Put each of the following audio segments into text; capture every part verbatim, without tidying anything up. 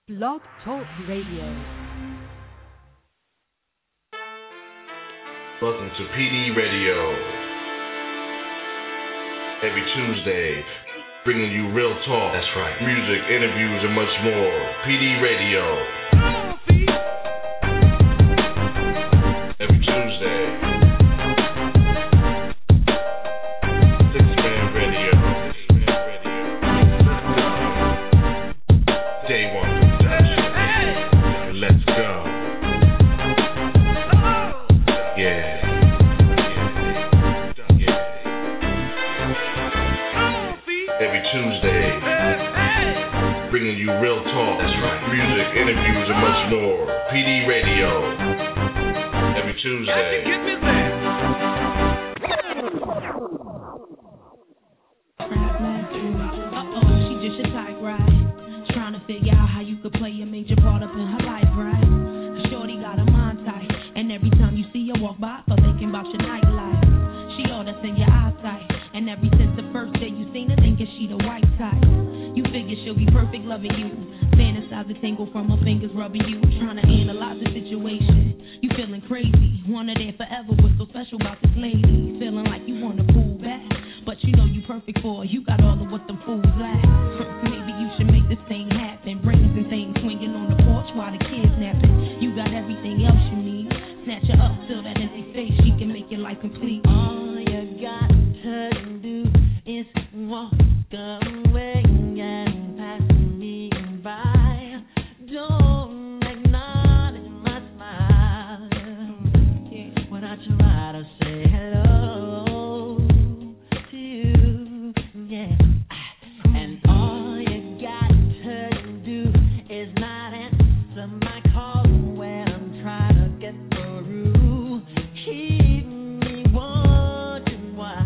Blog Talk Radio. Welcome to P D Radio. Every Tuesday, bringing you real talk. That's right. Music, interviews, and much more. P D Radio. Every Tuesday. Six-man radio. Day one production. Let's go. Yeah. Every Tuesday, bringing you real talk. That's right. Music, interviews, and much more. P D Radio. Every Tuesday. Uh-oh, she just your type, right? Trying to figure out how you could play a major part up in her life, right? Shorty got a mind tight, and every time you see her walk by, for thinking about your nightlife. She all that's in your eyesight, and every since the first day you seen her, thinking she the white type. You figure she'll be perfect loving you, fantasize the tingle from her fingers rubbing you, trying to analyze the situation. You feeling crazy, want her there forever. What's so special about this lady? Feeling like you wanna pull back, but you know you perfect for her. You got all of what them fools lack. Maybe you should make this thing happen. Brains and things swinging on the porch while the kids napping. You got everything else you need. Snatch her up, fill that empty space. She can make your life complete. All you got to do is walk away and pass me by. Don't acknowledge my smile when I try to say hello to you. Yeah. And all you got to do is not answer my call when I'm trying to get through. Keep me wondering why,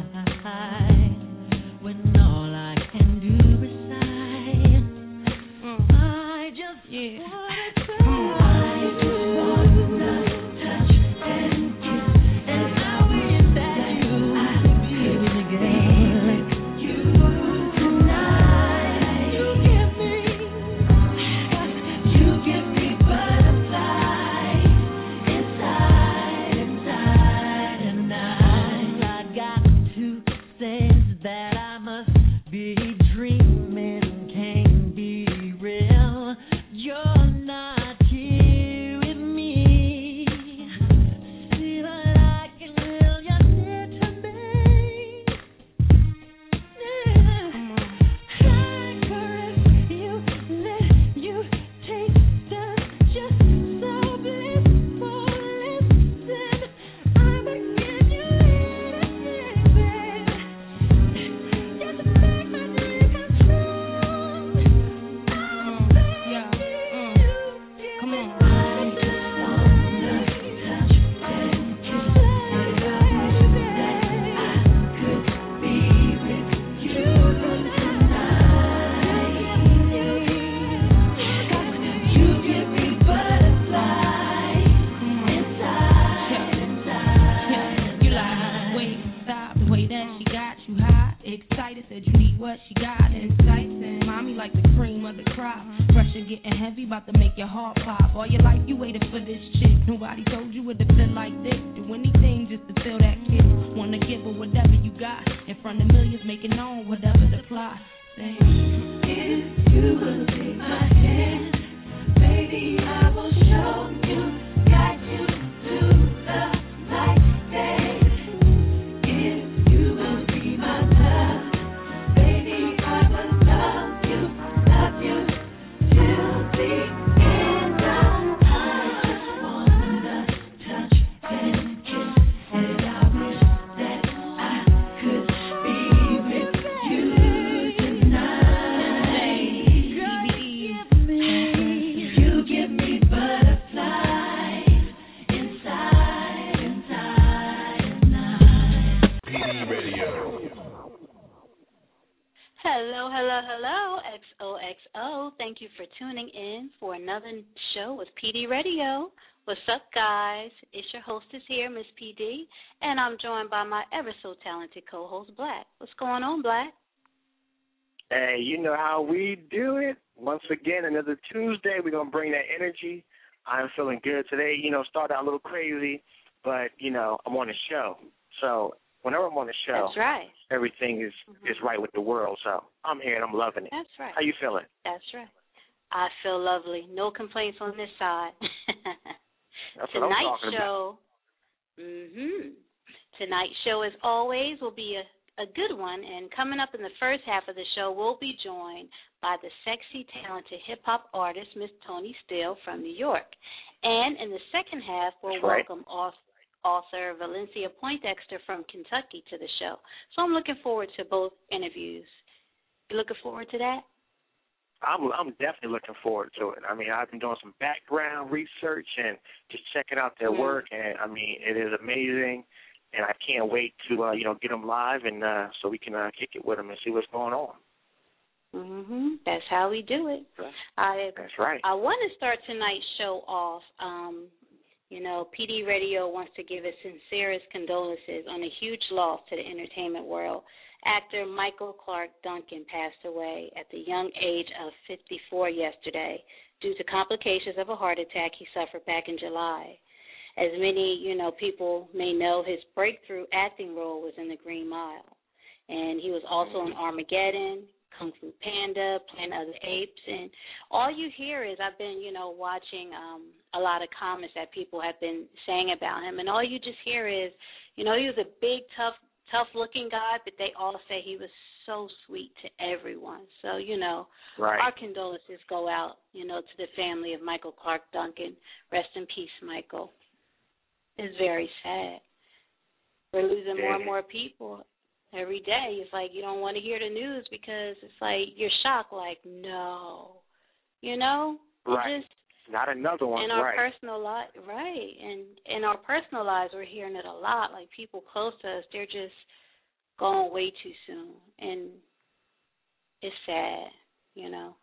when all I can do is sigh. I just yeah. wanna cry. I just wanna touch and kiss, and I wish that you could be with you tonight. You give me, you give me butterflies inside, inside, and I, all I got to say is that I must be dreaming, can't be real. You're not here with me. See what I can feel you said to me. Yeah. I caress you, let you taste us just so blissful. Listen, I'm begging you, listen, baby. Just make my dream come true. I'm begging you. Come on. I just wanna touch and kiss, and I wish that I could be with you tonight. You give me butterflies inside, inside. You like the way you stop, the way that she got you hot, excited, said you need what she got, exciting. Mommy like the cream of the crop, pressure getting heavy, about to make your heart pop. All your life you waited for this chick, nobody told you it would feel like this. Do anything just to feel that kiss, wanna give her whatever you got, in front of millions, making known whatever the plot. Say, if you will take my hand, baby, I will show you, guide you to the light. Say, if you will be my love, baby, I will love you, love you till the end of time. I just wanna touch and kiss, and I wish that I could be with you tonight. You give me butterflies inside, inside, inside. P D Radio. Hello, hello, hello, X O X O. Thank you for tuning in for another show with P D Radio. What's up, guys? It's your hostess here, Miss P D, and I'm joined by my ever so talented co-host, Black. What's going on, Black? Hey, you know how we do it. Once again, another Tuesday. We're going to bring that energy. I'm feeling good today. You know, start out a little crazy, but, you know, I'm on the show. So whenever I'm on the show, that's right. everything is, mm-hmm. is right with the world. So I'm here and I'm loving it. That's right. How you feeling? That's right. I feel lovely. No complaints on this side. That's what I'm talking show, about. Mm-hmm. Tonight's show, as always, will be a A good one, and coming up in the first half of the show, we'll be joined by the sexy, talented hip-hop artist, Miss Toni Steele from New York. And in the second half, we'll That's welcome right. author Valencia Poindexter from Kentucky to the show. So I'm looking forward to both interviews. You looking forward to that? I'm I'm definitely looking forward to it. I mean, I've been doing some background research and just checking out their mm-hmm. work, and, I mean, it is amazing. And I can't wait to, uh, you know, get them live and uh, so we can uh, kick it with them and see what's going on. Mhm. That's how we do it. I, That's right. I want to start tonight's show off. Um, you know, P D Radio wants to give its sincerest condolences on a huge loss to the entertainment world. Actor Michael Clarke Duncan passed away at the young age of fifty-four yesterday due to complications of a heart attack he suffered back in July. As many, you know, people may know, his breakthrough acting role was in The Green Mile. And he was also in Armageddon, Kung Fu Panda, Planet of the Apes. And all you hear is, I've been, you know, watching um, a lot of comments that people have been saying about him. And all you just hear is, you know, he was a big, tough, tough-looking guy, but they all say he was so sweet to everyone. So, you know, right. our condolences go out, you know, to the family of Michael Clarke Duncan. Rest in peace, Michael. It's very sad. We're losing more and more people every day. It's like you don't want to hear the news because it's like you're shocked, like, no. You know? Right. Just, not another one, in our right. personal life, right. And in our personal lives, we're hearing it a lot. Like people close to us, they're just going way too soon. And it's sad, you know.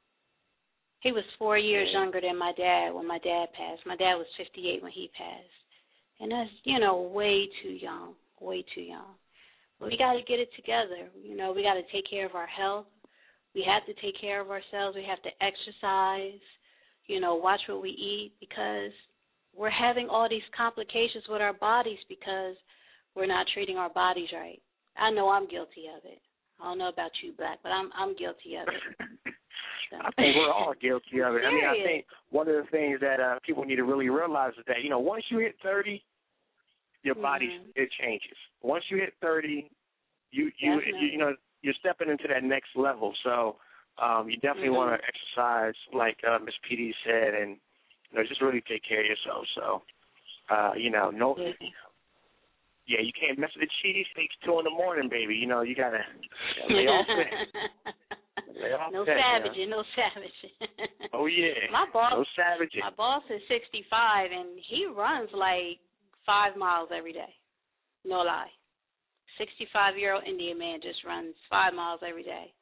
He was four years yeah. younger than my dad when my dad passed. My dad was fifty-eight when he passed. And that's, you know, way too young, way too young. But we got to get it together. You know, we got to take care of our health. We have to take care of ourselves. We have to exercise, you know, watch what we eat because we're having all these complications with our bodies because we're not treating our bodies right. I know I'm guilty of it. I don't know about you, Black, but I'm I'm guilty of it. So. I think we're all guilty of it. I mean, I think one of the things that uh, people need to really realize is that, you know, once you hit thirty, your mm-hmm. body, it changes. Once you hit thirty, you you, you you know, you're stepping into that next level. So um, you definitely mm-hmm. want to exercise, like uh, Miss P D said, and you know, just really take care of yourself. So, uh, you know, no, mm-hmm. yeah, you can't mess with the cheesesteaks two in the morning, baby. You know, you gotta, you gotta lay off it. Lay off no that, savage, you know? no savage. Oh yeah, my boss, no savage. My boss is sixty-five, and he runs like five miles every day. No lie. sixty-five-year-old Indian man just runs five miles every day.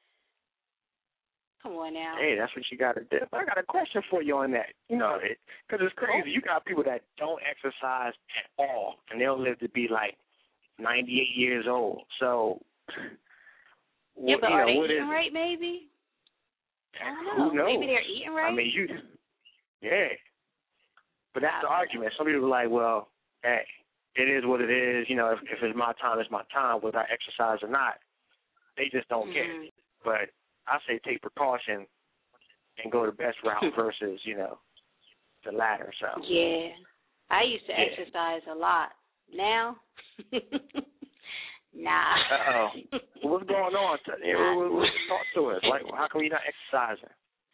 Come on now. Hey, that's what you got to do. I got a question for you on that. You know, because it, it's crazy. Oh. You got people that don't exercise at all, and they'll live to be like ninety-eight years old. So, yeah, what, but you are know, they what eating is right, maybe? I don't know. Who knows? Maybe they're eating right. I mean, you, yeah. But that's the argument. Some people are like, well, hey, it is what it is. You know, if, if it's my time, it's my time, whether I exercise or not. They just don't mm-hmm. care. But I say take precaution and go the best route versus, you know, the latter. So yeah, I used to yeah. exercise a lot. Now, nah. Uh oh. What's going on? Talk to us. Like, how come you're not exercising?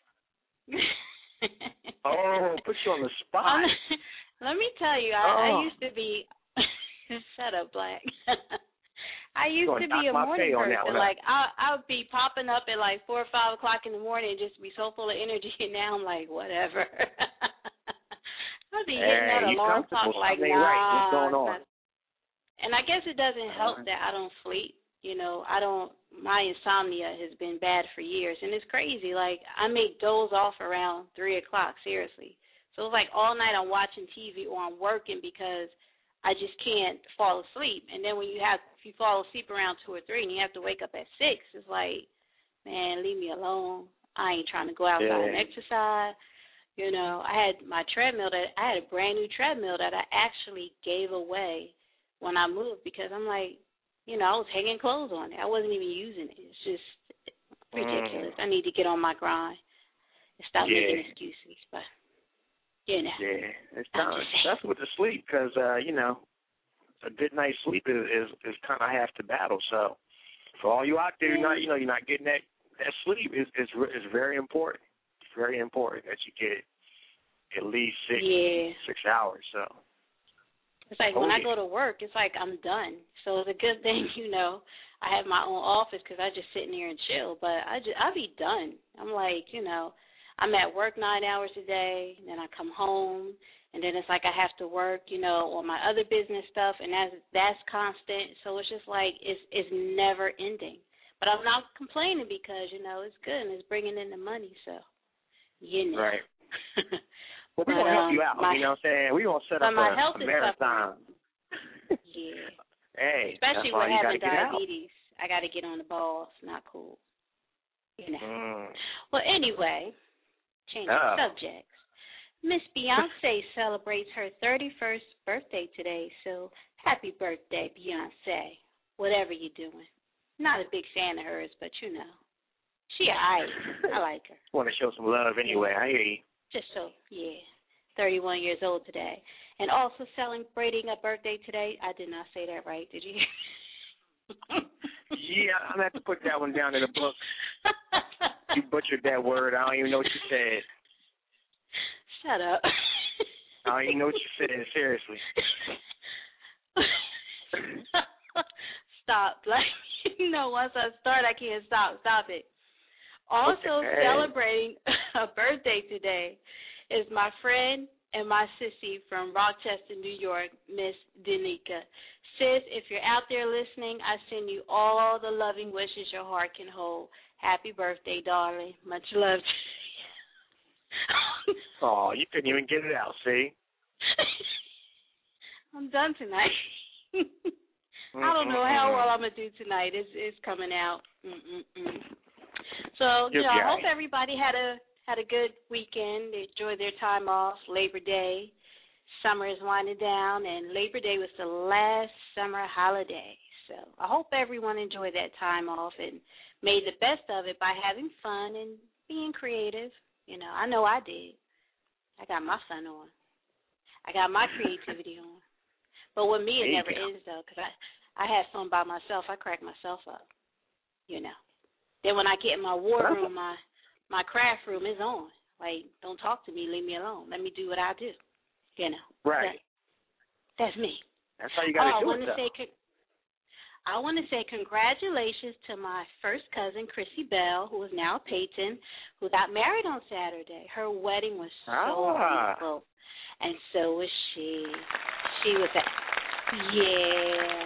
Oh, put you on the spot. Let me tell you, I, oh. I used to be. Shut up, Black. I used to be a morning person. Like I, I would be popping up at like four or five o'clock in the morning and just be so full of energy. And now I'm like, whatever. I'd be hitting hey, that alarm clock like, nah. Right. What's going on? And I guess it doesn't help that I don't sleep. You know, I don't. My insomnia has been bad for years, and it's crazy. Like I may doze off around three o'clock. Seriously. So it's like all night I'm watching T V or I'm working because I just can't fall asleep. And then when you have, if you fall asleep around two or three and you have to wake up at six, it's like, man, leave me alone. I ain't trying to go outside yeah. and exercise. You know, I had my treadmill that I had a brand new treadmill that I actually gave away when I moved because I'm like, you know, I was hanging clothes on it. I wasn't even using it. It's just ridiculous. Mm. I need to get on my grind and stop yeah. making excuses. But, you know. Yeah, it's time. That's with the sleep because, uh, you know, a good night's sleep is, is, is kind of half the battle. So for all you out there, you're not, you know, you're not getting that, that sleep is, is, is very important. It's very important that you get at least six, yeah. six hours. So. It's like oh, when yeah. I go to work, it's like I'm done. So it's a good thing, you know, I have my own office because I just sit in here and chill. But I just, I'll be done. I'm like, you know, I'm at work nine hours a day, and then I come home, and then it's like I have to work, you know, on my other business stuff, and that's that's constant. So it's just like it's it's never ending. But I'm not complaining because, you know, it's good and it's bringing in the money. So, you know. Right. Well, we're going to help you out, my, you know what I'm saying? We're going to set up my a, health a marathon. Yeah. Hey, especially with having diabetes. I got to get on the ball. It's not cool. You know. Mm. Well, anyway, change uh. subjects. Miss Beyonce celebrates her thirty-first birthday today, so happy birthday, Beyonce, whatever you're doing. Not a big fan of hers, but, you know, she alright. I like her. Want to show some love anyway. I hear you. Just so, yeah, thirty-one years old today. And also celebrating a birthday today. I did not say that right. Did you hear? Yeah, I'm going to have to put that one down in the book. You butchered that word. I don't even know what you said. Shut up. I don't even know what you said, seriously. Stop. Like, you know, once I start, I can't stop. Stop it. Also okay. celebrating a birthday today is my friend and my sissy from Rochester, New York, Miss Danica. Sis, if you're out there listening, I send you all the loving wishes your heart can hold. Happy birthday, darling. Much love to you. Oh, you couldn't even get it out, see? I'm done tonight. I don't know how well I'm going to do tonight. It's, it's coming out. Mm-mm-mm. So, you know, I hope everybody had a had a good weekend. They enjoyed their time off. Labor Day. Summer is winding down, and Labor Day was the last summer holiday. So I hope everyone enjoyed that time off and made the best of it by having fun and being creative. You know, I know I did. I got my fun on. I got my creativity on. But with me, it never ends, though, because I, I have fun by myself. I crack myself up, you know. Then when I get in my war room, my my craft room is on. Like, don't talk to me. Leave me alone. Let me do what I do, you know. Right. That, that's me. That's how you got to oh, do I wanna it, though. say, I want to say congratulations to my first cousin, Chrissy Bell, who is now Peyton, who got married on Saturday. Her wedding was so ah. beautiful, and so was she. She was at, yeah.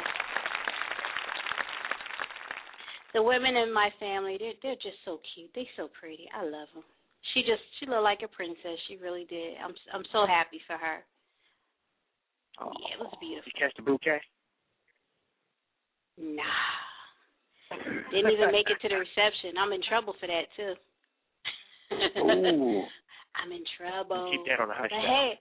The women in my family, they're, they're just so cute. They're so pretty. I love them. She just, she looked like a princess. She really did. I'm I'm so happy for her. Oh, yeah, it was beautiful. You catch the bouquet? Nah. Didn't even make it to the reception. I'm in trouble for that, too. Ooh. I'm in trouble. You keep that on the hush. But hey,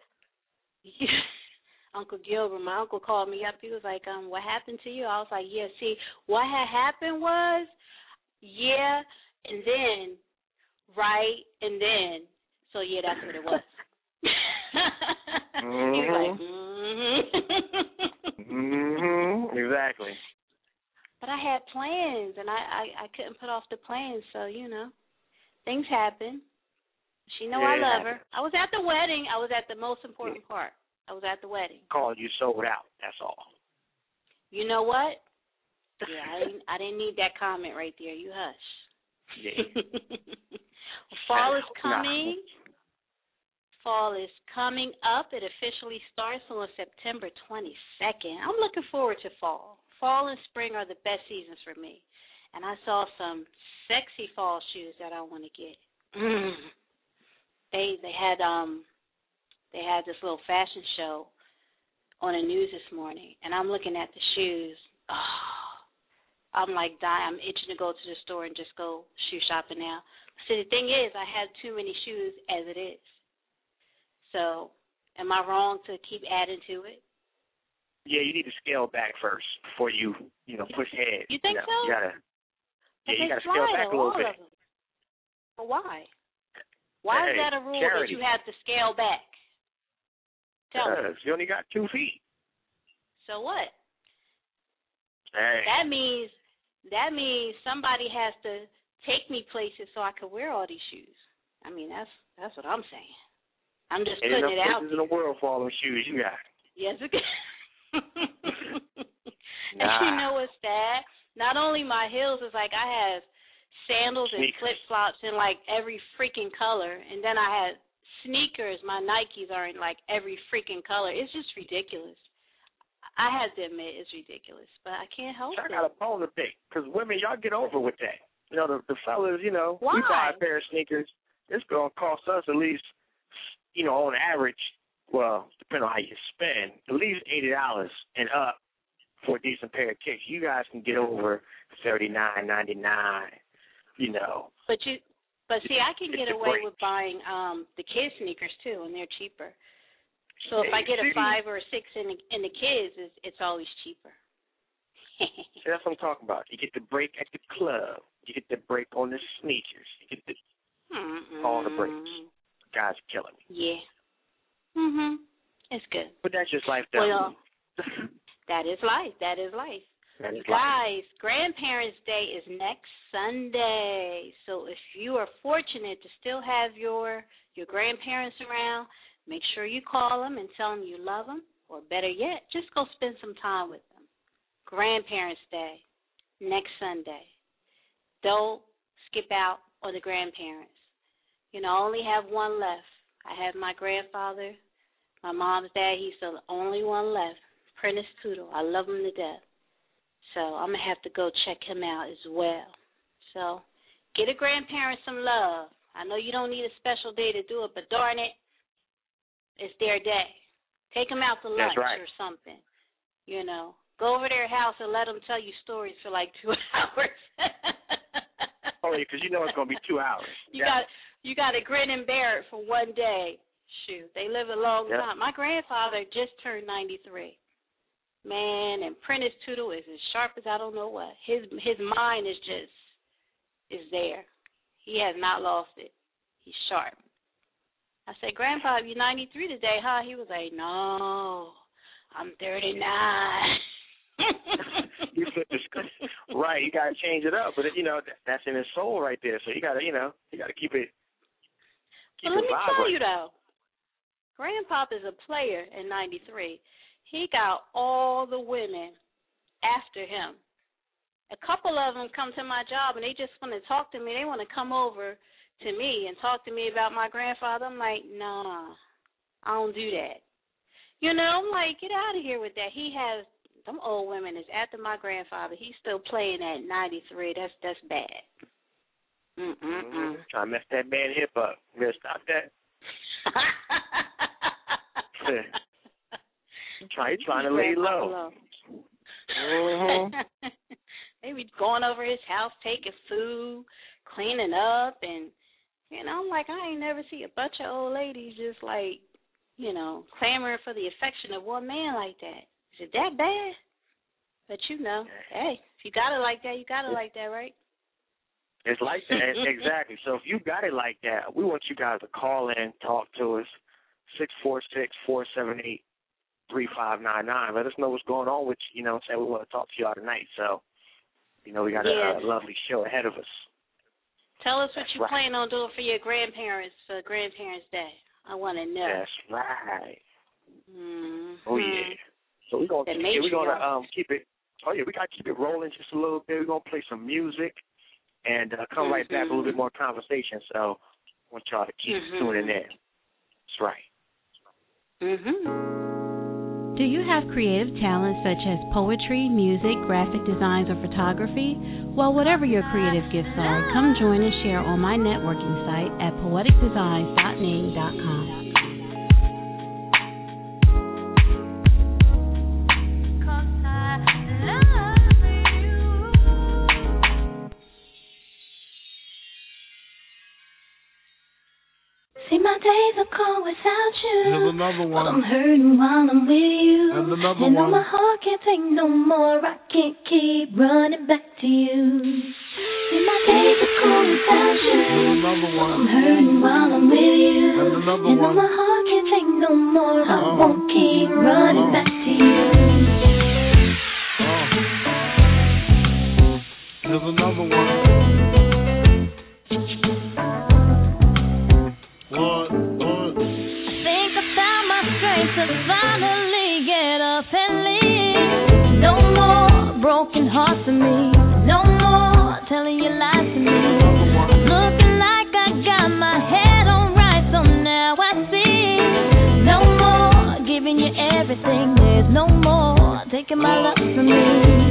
Uncle Gilbert, my uncle called me up. He was like, um, what happened to you? I was like, yeah, see, what had happened was, yeah, and then, right, and then. So, yeah, that's what it was. Mm-hmm. He was like, mm-hmm. Mm-hmm. Exactly. But I had plans, and I, I, I couldn't put off the plans, so, you know, things happen. She know yeah, I love her. I was at the wedding. I was at the most important yeah. part. I was at the wedding. Called you sold out, that's all. You know what? Yeah, I didn't, I didn't need that comment right there. You hush. Yeah. Fall is coming. Fall is coming up. It officially starts on September twenty-second. I'm looking forward to fall. Fall and spring are the best seasons for me. And I saw some sexy fall shoes that I want to get. Mm. They they had um they had this little fashion show on the news this morning, and I'm looking at the shoes. Oh, I'm like dying. I'm itching to go to the store and just go shoe shopping now. So the thing is, I have too many shoes as it is. So am I wrong to keep adding to it? Yeah, you need to scale back first before you, you know, push ahead. You think you know, so? You gotta, yeah, you gotta slide, scale back a little all bit. Of them. But why? Why hey, is that a rule charity. that you have to scale back? Tell Because me. you only got two feet. So what? Hey. That means that means somebody has to take me places so I can wear all these shoes. I mean, that's that's what I'm saying. I'm just Ain't putting it enough out. places in the world for all them shoes you got. Yes, it can. Nah. And you know what's sad? Not only my heels, it's like I have sandals and Sneakers. flip-flops in like every freaking color, and then I had sneakers. My Nikes are in like every freaking color. It's just ridiculous. I have to admit it's ridiculous, but I can't help I it. got a bone to pick because women, y'all get over with that. You know, the, the fellas, you know, Why? we buy a pair of sneakers. It's going to cost us at least, you know, on average, well, depending on how you spend, at least eighty dollars and up for a decent pair of kicks. You guys can get over thirty-nine ninety-nine, you know. But you, but see, I can It's get a away break. with buying um the kids sneakers too, and they're cheaper. So if I get a See? five or a six in the in the kids, it's, it's always cheaper. See, that's what I'm talking about. You get the break at the club. You get the break on the sneakers. You get the Mm-mm. all the breaks. Guys are killing me. Yeah. Mhm. It's good. But that's just life, though. Well, that is life. That is life. that is life. Guys, Grandparents' Day is next Sunday. So if you are fortunate to still have your your grandparents around, make sure you call them and tell them you love them, or better yet, just go spend some time with them. Grandparents' Day, next Sunday. Don't skip out on the grandparents. You know, I only have one left. I have my grandfather, my mom's dad. He's the only one left, Prentice Tootle. I love him to death. So I'm going to have to go check him out as well. So get a grandparent some love. I know you don't need a special day to do it, but darn it, it's their day. Take them out to lunch right. or something. You know, go over their house and let them tell you stories for like two hours. Oh, yeah, because you know it's going to be two hours. You yeah. got you got to grin and bear it for one day. Shoot, they live a long yep. time. My grandfather just turned ninety-three. Man, and Prentice Tootle is as sharp as I don't know what. His his mind is just is there. He has not lost it. He's sharp. I said, Grandpa, you're ninety-three today, huh? He was like, no, I'm thirty-nine. You flip the script. Right, you got to change it up. But, you know, that, that's in his soul right there. So you got to, you know, you got to keep it keep But let it me vibrant. tell you, though, Grandpop is a player in ninety-three. He got all the women after him. A couple of them come to my job, and they just want to talk to me. They want to come over to me and talk to me about my grandfather. I'm like, nah, I don't do that. You know, I'm like, get out of here with that. He has, them old women is after my grandfather. He's still playing at ninety-three. That's that's bad. Mm-mm-mm. Mm-hmm. Trying to mess that man hip up. You better stop that. Try, trying to lay low. Mm-hmm. They be going over his house, taking food, cleaning up, and, you know, I'm like, I ain't never see a bunch of old ladies just, like, you know, clamoring for the affection of one man like that. Is it that bad? But, you know, hey, if you got it like that, you got it like that, right? It's like that, exactly. So if you got it like that, we want you guys to call in, talk to us, six four six, four seven eight, three five nine nine. Let us know what's going on with you, you know what I'm saying? We want to talk to y'all tonight. So, you know, we got yes. a, a lovely show ahead of us. Tell us what That's you right. plan on doing for your grandparents for Grandparents' Day. I want to know. That's right. Mm-hmm. Oh, yeah. So we're going to yeah, we're gonna, um, keep it, oh, yeah, we got to keep it rolling just a little bit. We're going to play some music and uh, come mm-hmm. right back with a little bit more conversation. So I want y'all to keep mm-hmm. tuning in. That's right. Mm-hmm. Do you have creative talents such as poetry, music, graphic designs, or photography? Well, whatever your creative gifts are, come join and share on my networking site at poetic designs dot ning dot com. cold without you. Here's another one. But I'm hurting while I'm with you. And another and one. And my heart can't take no more. I can't keep running back to you. See, my days are cold without you. Here's another one. I'm hurting while I'm with you. And another and one. And my heart can't take no more. I uh, won't keep running uh, back to you. Uh. Here's another one. What? What? Think I found my strength to finally get up and leave. No more broken hearts for me. No more telling you lies to me. Looking like I got my head on right, so now I see. No more giving you everything. There's no more taking my love from me.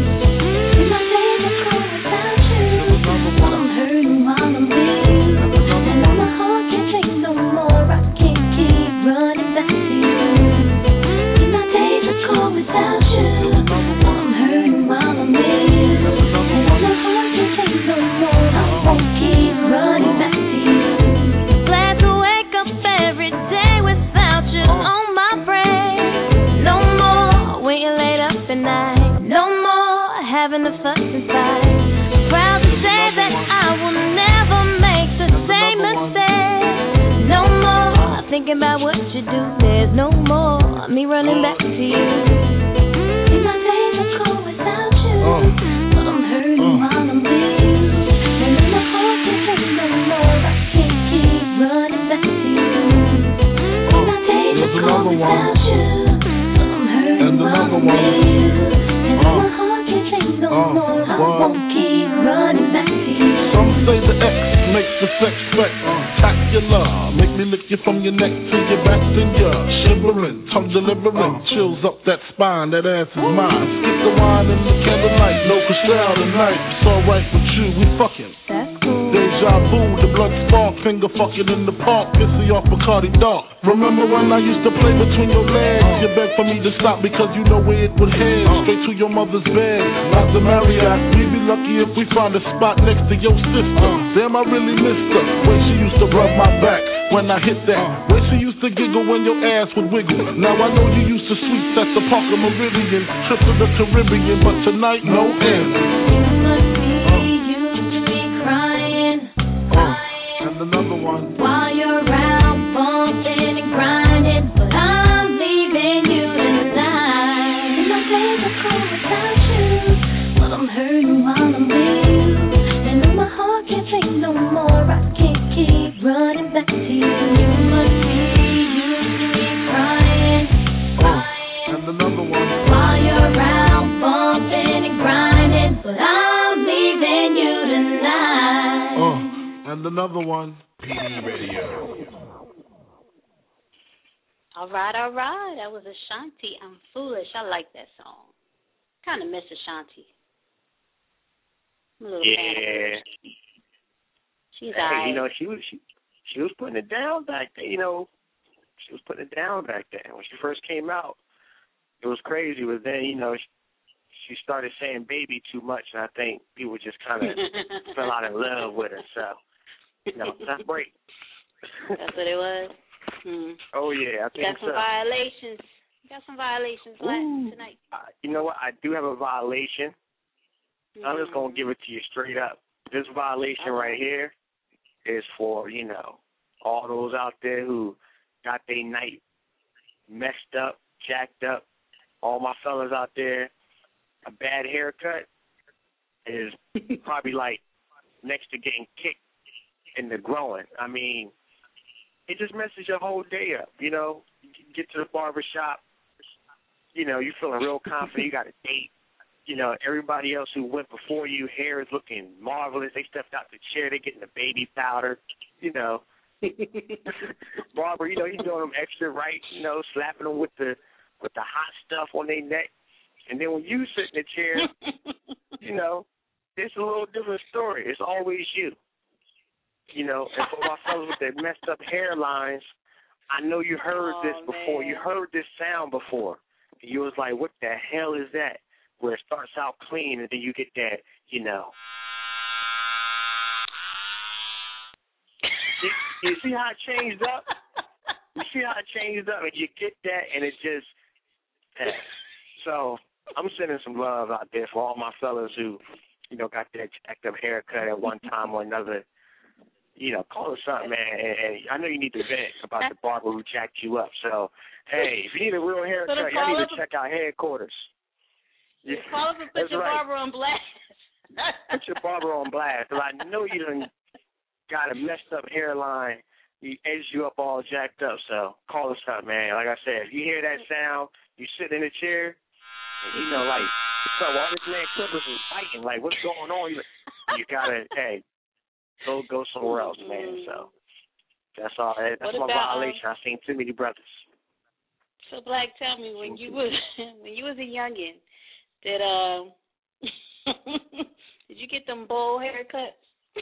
My days are cold without you. I'm hurting while I'm with you. And now my heart can't take no more. I can't keep running back to you. My days are cold without you. I'm hurting while I'm with you. And now my heart can't take no more. I won't keep running back to you. Glad to wake up every day without you on my brain. No more waiting late up at night. No more having a fuss inside. Proud to say that I will never make the same mistake. No more thinking about what you do. There's no more me running back to you. See, my days are cold without you. But I'm hurting while I'm with you. And then my heart can't take no more. I can't keep running back to you. See, my days are cold without you. But I'm hurting while I'm with you. And then my heart can't take no more. I won't keep running back to you. Some say the X makes the sex spectacular. Make me lick you from your neck to your back, then you're shivering, tongue delivering, chills up that spine, that ass is mine. Skip the wine and the candlelight, no crystal tonight. It's alright with you, we fucking. That's cool. Deja vu, the blood spark, finger fucking in the park, pissy off Bacardi Dark. Remember when I used to play between your legs? You begged for me to stop because you know where it would head. Straight to your mother's bed, not the Marriott. We'd be lucky if we find a spot next to your sister. Damn, I really missed her. When she used to rub my back when I hit that. When she used to giggle when your ass would wiggle. Now I know you used to sleep at the Parker Meridian, trip to the Caribbean, but tonight no end. You used to be crying, crying. And another one. While you're out bumping and grinding, but I'm leaving you tonight. And my days are cold without you, but I'm hurting while I'm with you. And though my heart can't take no more, I can't keep running back to you. You must be used to be crying, crying. And another one. While you're out bumping and grinding, but I'm leaving you tonight. Oh, and another one. P D Radio. All right, all right. That was Ashanti. I'm Foolish. I like that song. Kind of miss Ashanti. I'm a little Yeah. fan of her. She's Hey, alright. you know, she was she, she was putting it down back then. You know, she was putting it down back then when she first came out. It was crazy, but then you know she, she started saying "baby" too much, and I think people just kind of fell out in love with her. So, you know, that's great. That's what it was. Hmm. Oh yeah, I think Got some so. violations. Got some violations last tonight. Uh, you know what? I do have a violation. Mm. I'm just gonna give it to you straight up. This violation right here is for, you know, all those out there who got their night messed up, jacked up. All my fellas out there, a bad haircut is probably like next to getting kicked in the groin. I mean, it just messes your whole day up, you know. You get to the barber shop, you know, you feeling real confident, you got a date. You know, everybody else who went before you, hair is looking marvelous. They stepped out the chair, they getting the baby powder, you know. Barber, you know, he's doing them extra right, you know, slapping them with the with the hot stuff on their neck. And then when you sit in the chair, you know, it's a little different story. It's always you. You know, and for my fellas with their messed up hairlines, I know you heard oh, this before. Man. You heard this sound before. You was like, what the hell is that? Where it starts out clean and then you get that, you know. You, you see how it changed up? You see how it changes up, and you get that, and it just. Yeah. So I'm sending some love out there for all my fellas who, you know, got that jacked up haircut at one time or another. You know, call us up, man. And, and I know you need to vent about the barber who jacked you up. So, hey, if you need a real haircut, you need to check out headquarters. Yeah. Call up and put your right. barber on blast. Put your barber on blast. Because I know you done got a messed up hairline. He edged you up all jacked up. So call us up, man. Like I said, if you hear that sound, you sit in a chair, and you know, like, so all this man Clippers is fighting. Like, what's going on? You, you gotta, hey, go go somewhere else, man. So that's all. That's what my about, violation. Um, I seen too many brothers. So, Black, tell me, when you was when you was a youngin', did um did you get them bowl haircuts?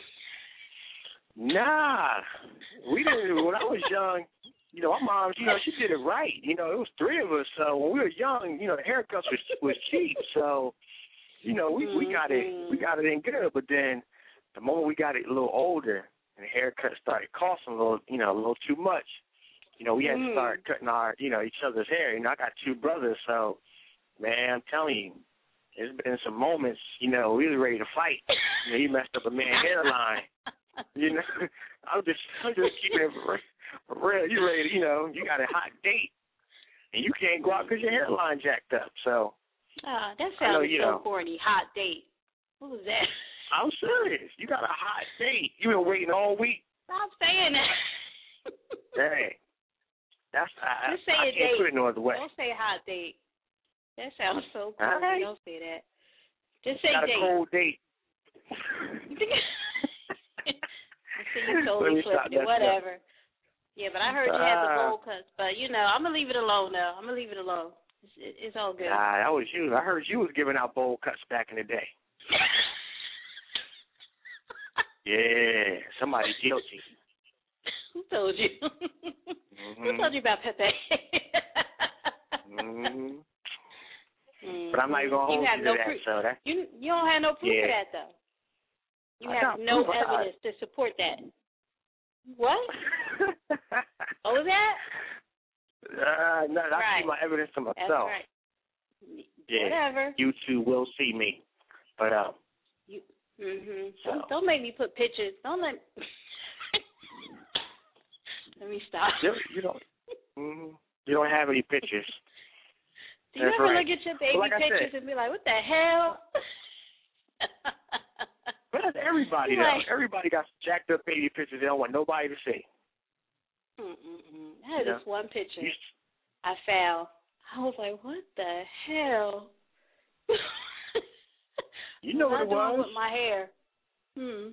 Nah, we didn't. When I was young, you know, my mom, you know, she did it right. You know, it was three of us. So when we were young, you know, the haircuts was was cheap. So, you know, we we got it we got it in good. But then the moment we got it a little older, and the haircut started costing a little, you know, a little too much. You know, we had to start cutting our, you know, each other's hair. You know, I got two brothers, so man, I'm telling you, there's been some moments. You know, we was ready to fight. You know, he messed up a man's hairline. You know, I'm just, I'm just keeping it for real. You ready? You know, you got a hot date, and you can't go out because your hairline jacked up. So, ah, that sounds so know, corny. Hot date. What was that? I'm serious. You got a hot date. You been waiting all week. Stop saying that. Hey, that's I, Just say I a can't date. put it no other way. Don't say hot date. That sounds so corny. Right. Don't say that. Just say got date. A cold date. I see you totally flipped it. Whatever. Yeah, but I heard you had the bowl cuts. But, you know, I'm going to leave it alone now. I'm going to leave it alone. It's, it's all good. Nah, that was you. I heard you was giving out bowl cuts back in the day. Yeah, somebody guilty. Who told you? Mm-hmm. Who told you about Pepe? mm-hmm. Mm-hmm. But I'm not even going to hold you, you to no that. Proof. So that. You, you don't have no proof yeah. of that, though. You I have no evidence to support that. What? What was that? Uh, no, I right. see my evidence to myself. That's right. Yeah. Whatever. You two will see me. But, um. You, mm-hmm. So. Don't, don't make me put pictures. Don't let. Let me stop. You, you don't. Mm-hmm. You don't have any pictures. Do you That's ever right. look at your baby like pictures and be like, "What the hell"? But that's everybody, like, though. Everybody got jacked up baby pictures they don't want nobody to see. Mm-mm-mm. I had you this know? one picture you, I found. I was like, what the hell? You know what, what it was? with my hair. Hmm.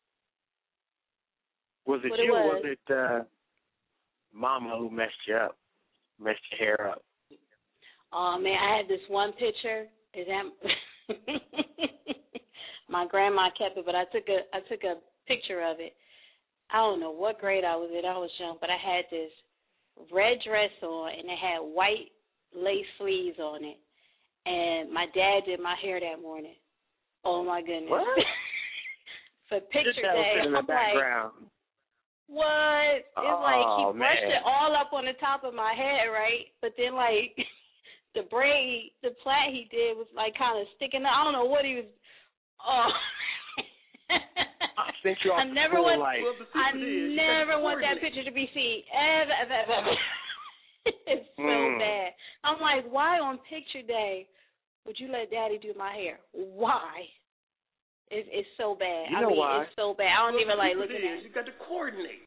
Was it what you it was? or was it uh, Mama who messed you up, messed your hair up? Oh, man, I had this one picture. Is that... My grandma kept it, but I took a I took a picture of it. I don't know what grade I was in. I was young, but I had this red dress on, and it had white lace sleeves on it. And my dad did my hair that morning. Oh, my goodness. What? For picture day, in the I'm background. like, what? It's oh, like he brushed man. it all up on the top of my head, right? But then, like, the braid, the plait he did was, like, kind of sticking out. I don't know what he was... Oh, I, I never want. Life. I never want that picture to be seen. Ever, ever, ever. It's so mm. bad. I'm like, why on picture day would you let Daddy do my hair? Why? It's it's so bad. You I know mean, why? it's so bad. I don't well, even like looking at it. You got to coordinate.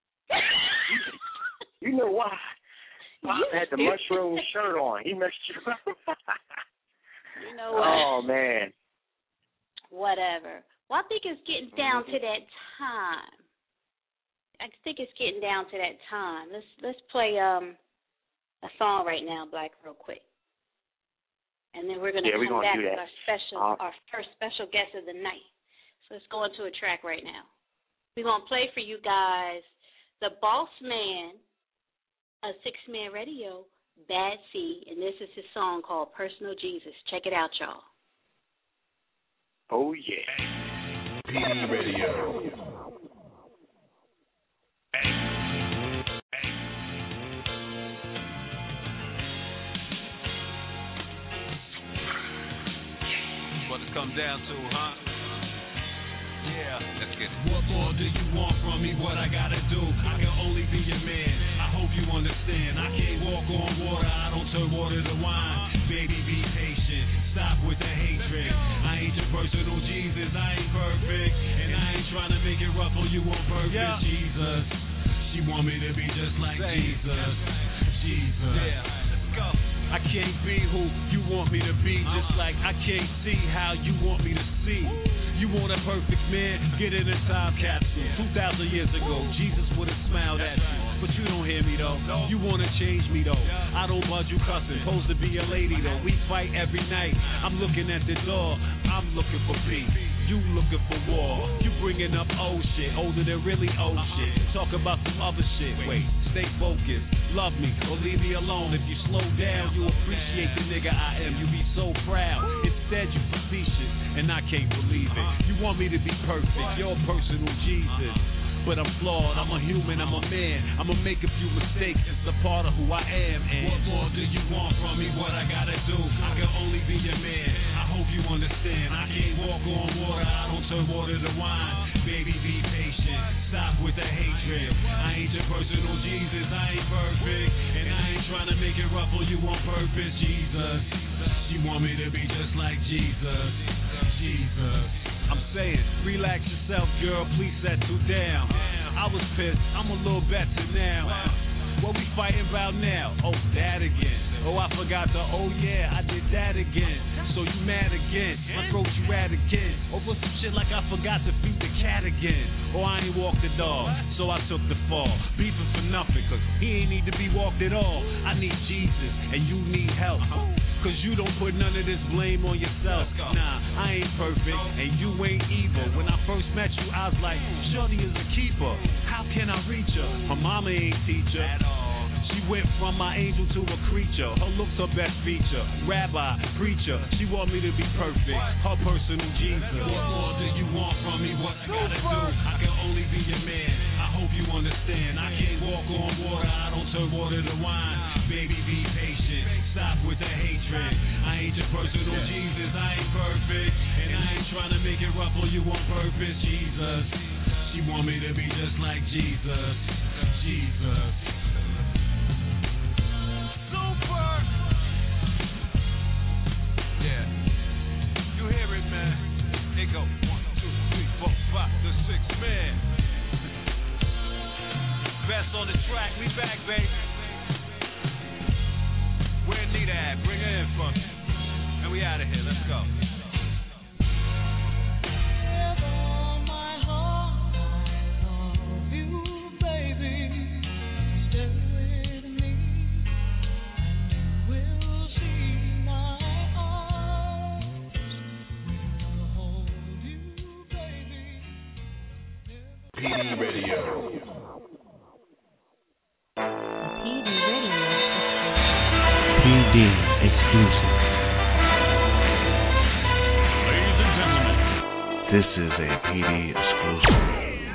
You know why? Pop had the mushroom shirt on. He messed you up. You know what? Oh man. Whatever. Well, I think it's getting down to that time. I think it's getting down to that time. Let's let's play um a song right now, Black, real quick, and then we're gonna yeah, come we're gonna back do with that. our special, uh, our first special guest of the night. So let's go into a track right now. We're gonna play for you guys the Boss Man of Six Man Radio, Bad C, and this is his song called Personal Jesus. Check it out, y'all. Oh, yeah. P D Radio. come down to, huh? Yeah, let's get it. What more do you want from me? What I gotta do? I can only be your man. I hope you understand. I can't walk on water. I don't turn water to wine. Baby, be patient. Stop with the hatred. I ain't your personal Jesus. I ain't perfect, and I ain't trying to make it rough on you on purpose. Yeah. Jesus, she want me to be just like Say Jesus. Jesus. Yeah. Let's go. I can't be who you want me to be, just like I can't see how you want me to see. You want a perfect man, get in a time capsule. two thousand years ago, Jesus would have smiled at you. But you don't hear me though, you wanna change me though. I don't want you cussing, supposed to be a lady though. We fight every night, I'm looking at the door, I'm looking for peace. You looking for war, you bringing up old shit, older than really old shit. Talk about some other shit, wait, stay focused. Love me or leave me alone. If you slow down, you appreciate the nigga I am. You be so proud, instead you facetious, and I can't believe it. You want me to be perfect, your personal Jesus. But I'm flawed, I'm a human, I'm a man. I'ma make a few mistakes, it's a part of who I am. And what more do you want from me? What I gotta do? I can only be your man. I hope you understand. I can't walk on water, I don't turn water to wine. Baby, be patient, stop with the hatred. I ain't your personal Jesus, I ain't perfect, and I ain't trying to make it rough on you on purpose. Jesus, she want me to be just like Jesus. Jesus, I'm saying, relax yourself, girl, please settle down. I was pissed, I'm a little better now. What we fighting about now? Oh, that again. Oh, I forgot the, oh yeah, I did that again. So you mad again, my throat you at again. Over some shit like I forgot to feed the cat again. Or I ain't walked the dog, so I took the fall. Beefing for nothing, cause he ain't need to be walked at all. I need Jesus, and you need help. Cause you don't put none of this blame on yourself. Nah, I ain't perfect, and you ain't evil. When I first met you, I was like, Shorty is a keeper. How can I reach her? Her mama ain't teacher at all. She went from my angel to a creature. Her looks her best feature. Rabbi, preacher, she want me to be perfect. Her personal Jesus. What more do you want from me? What I gotta do? I can only be your man. I hope you understand. I can't walk on water. I don't turn water to wine. Baby, be patient. Stop with the hatred. I ain't your personal Jesus. I ain't perfect, and I ain't trying to make it rough on you on purpose. Jesus, she want me to be just like Jesus. Jesus. Super. Yeah. You hear it, man? It go one, two, three, four, five, the six, man. Best on the track, we back, baby. Where Nita at? Bring her in for me. And we out of here. Let's go. P D Radio. P D exclusive. Ladies and gentlemen, this is a P D exclusive.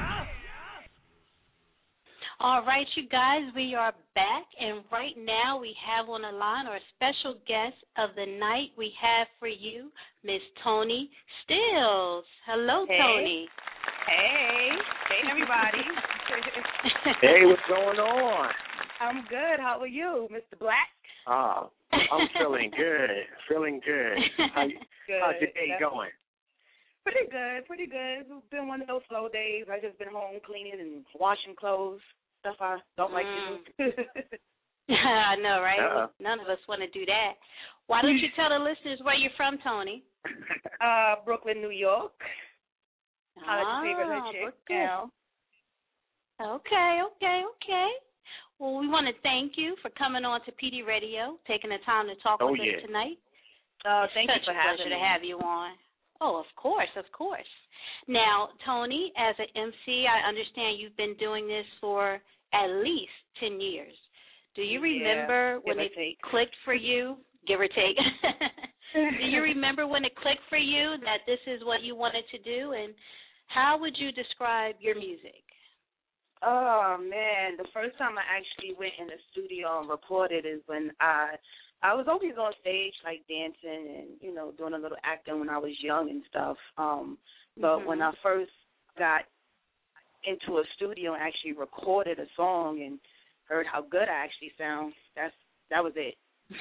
All right, you guys, we are back, and right now we have on the line our special guest of the night. We have for you Miss Toni Stills. Hello, hey. Toni. Hey. Hey, everybody. Hey, what's going on? I'm good. How are you, Mister Black? Oh, I'm feeling good. Feeling good. How you, good. How's your day That's going? Pretty good. Pretty good. It's been one of those slow days. I just been home cleaning and washing clothes. Stuff I don't like Mm. to do. I know, right? Uh-uh. None of us want to do that. Why don't you tell the listeners where you're from, Toni? uh, Brooklyn, New York. I like Ah, to favorite her chick. Brooklyn. Yeah. Okay, okay, okay. Well, we want to thank you for coming on to P D Radio, taking the time to talk Oh, with yeah. us tonight. Uh, thank Such you for a having pleasure me. to have you on. Oh, of course, of course. Now, Toni, as an M C, I understand you've been doing this for at least ten years. Do you remember yeah, when it take. clicked for you, give or take? Do you remember when it clicked for you that this is what you wanted to do, and how would you describe your music? Oh man, the first time I actually went in the studio and recorded is when I I was always on stage like dancing and, you know, doing a little acting when I was young and stuff. Um, but mm-hmm. when I first got into a studio and actually recorded a song and heard how good I actually sound, that's that was it.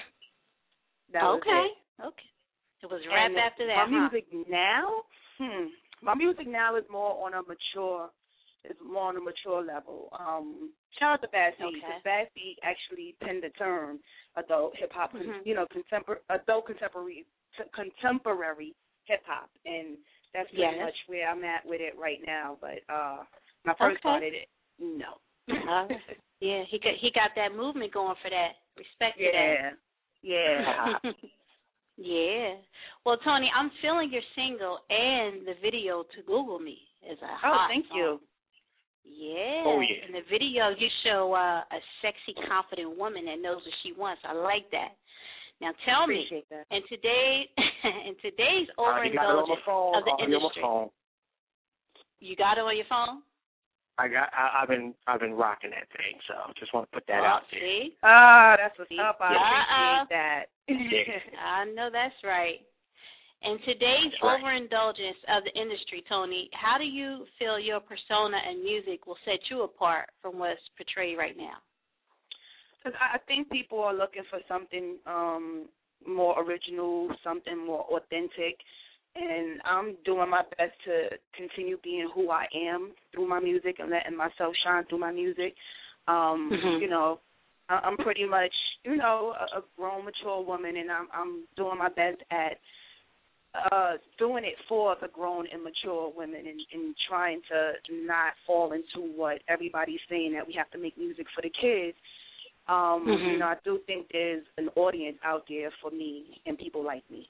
That okay. was it. Okay. It was right and after that. My huh? music now, hmm, my music now is more on a mature It's more on a mature level. Um, shout out to Bad Seed, because okay. Bad Seed actually penned the term adult hip hop, mm-hmm. you know, contempor- adult contemporary t- contemporary hip hop, and that's pretty yes. much where I'm at with it right now. But uh, when I first okay. started it, no. uh, yeah, he got he got that movement going for that. Respect yeah. to that. Yeah. Yeah. Well, Tony, I'm feeling your single and the video to Google Me is a hot Oh, thank song. you. Yeah. Oh, yeah. In the video, you show uh, a sexy, confident woman that knows what she wants. I like that. Now, tell Appreciate me, that. in today, in today's Uh, you got it on my overindulgence phone. of the uh, industry, on my phone. you got it on your phone? I got. I, I've been. I've been rocking that thing. So just want to put that oh, out there. See? Ah, that's what's See? up. I Uh-uh. appreciate that. I know that's right. In today's That's right. overindulgence of the industry, Tony, how do you feel your persona and music will set you apart from what's portrayed right now? Because I think people are looking for something um, more original, something more authentic, and I'm doing my best to continue being who I am through my music and letting myself shine through my music. Um, mm-hmm. You know, I'm pretty much, you know, a, a grown, mature woman, and I'm, I'm doing my best at uh, doing it for the grown and mature women and, and trying to not fall into what everybody's saying, that we have to make music for the kids. Um, mm-hmm. You know, I do think there's an audience out there for me and people like me.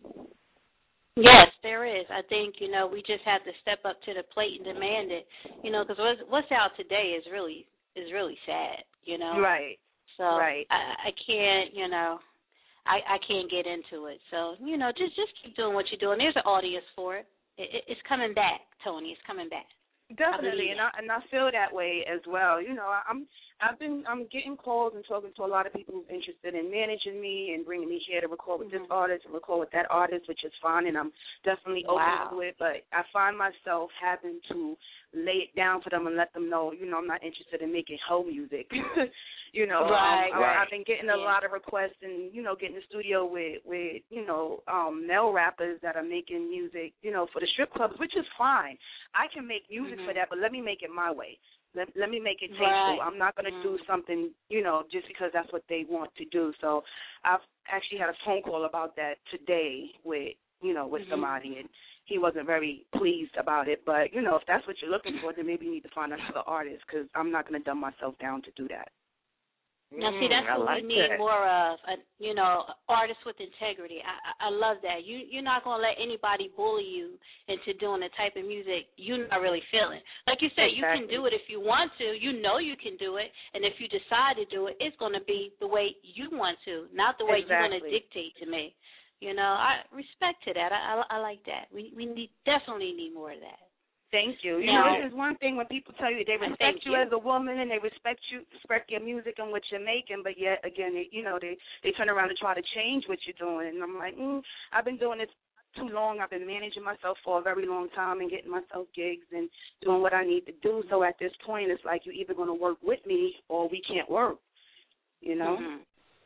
Yes, there is. I think, you know, we just have to step up to the plate and demand it, you know, because what's, what's out today is really is really sad, you know. Right. So right. I, I can't, you know, I, I can't get into it. So, you know, just just keep doing what you're doing. There's an audience for it. it, it it's coming back, Tony. It's coming back. Definitely, I and I and I feel that way as well. You know, I'm I've been I'm getting calls and talking to a lot of people who's interested in managing me and bringing me here to record with mm-hmm. this artist and record with that artist, which is fine, and I'm definitely open wow. to it. But I find myself having to lay it down for them and let them know, you know, I'm not interested in making hoe music. You know, right, um, right. I've been getting a yeah. lot of requests and, you know, getting in the studio with, with, you know, um, male rappers that are making music, you know, for the strip clubs, which is fine. I can make music mm-hmm. for that, but let me make it my way. Let, let me make it tasteful. Right. I'm not going to mm-hmm. do something, you know, just because that's what they want to do. So I've actually had a phone call about that today with, you know, with mm-hmm. somebody, and he wasn't very pleased about it. But, you know, if that's what you're looking for, then maybe you need to find another artist, because I'm not going to dumb myself down to do that. Now, see, that's mm, what like we need that. more of, a, you know, artists with integrity. I, I love that. You, you're not going to let anybody bully you into doing the type of music you're not really feeling. Like you said, exactly. you can do it if you want to. You know you can do it. And if you decide to do it, it's going to be the way you want to, not the way exactly. you're going to dictate to me. You know, I respect to that. I, I, I like that. We, we need definitely need more of that. Thank you. You now, know, this is one thing when people tell you they respect you, you as a woman and they respect you, respect your music and what you're making, but yet again, they, you know, they they turn around and try to change what you're doing. And I'm like, mm, I've been doing this too long. I've been managing myself for a very long time and getting myself gigs and doing what I need to do. So at this point, it's like you're either going to work with me or we can't work. You know. Mm-hmm.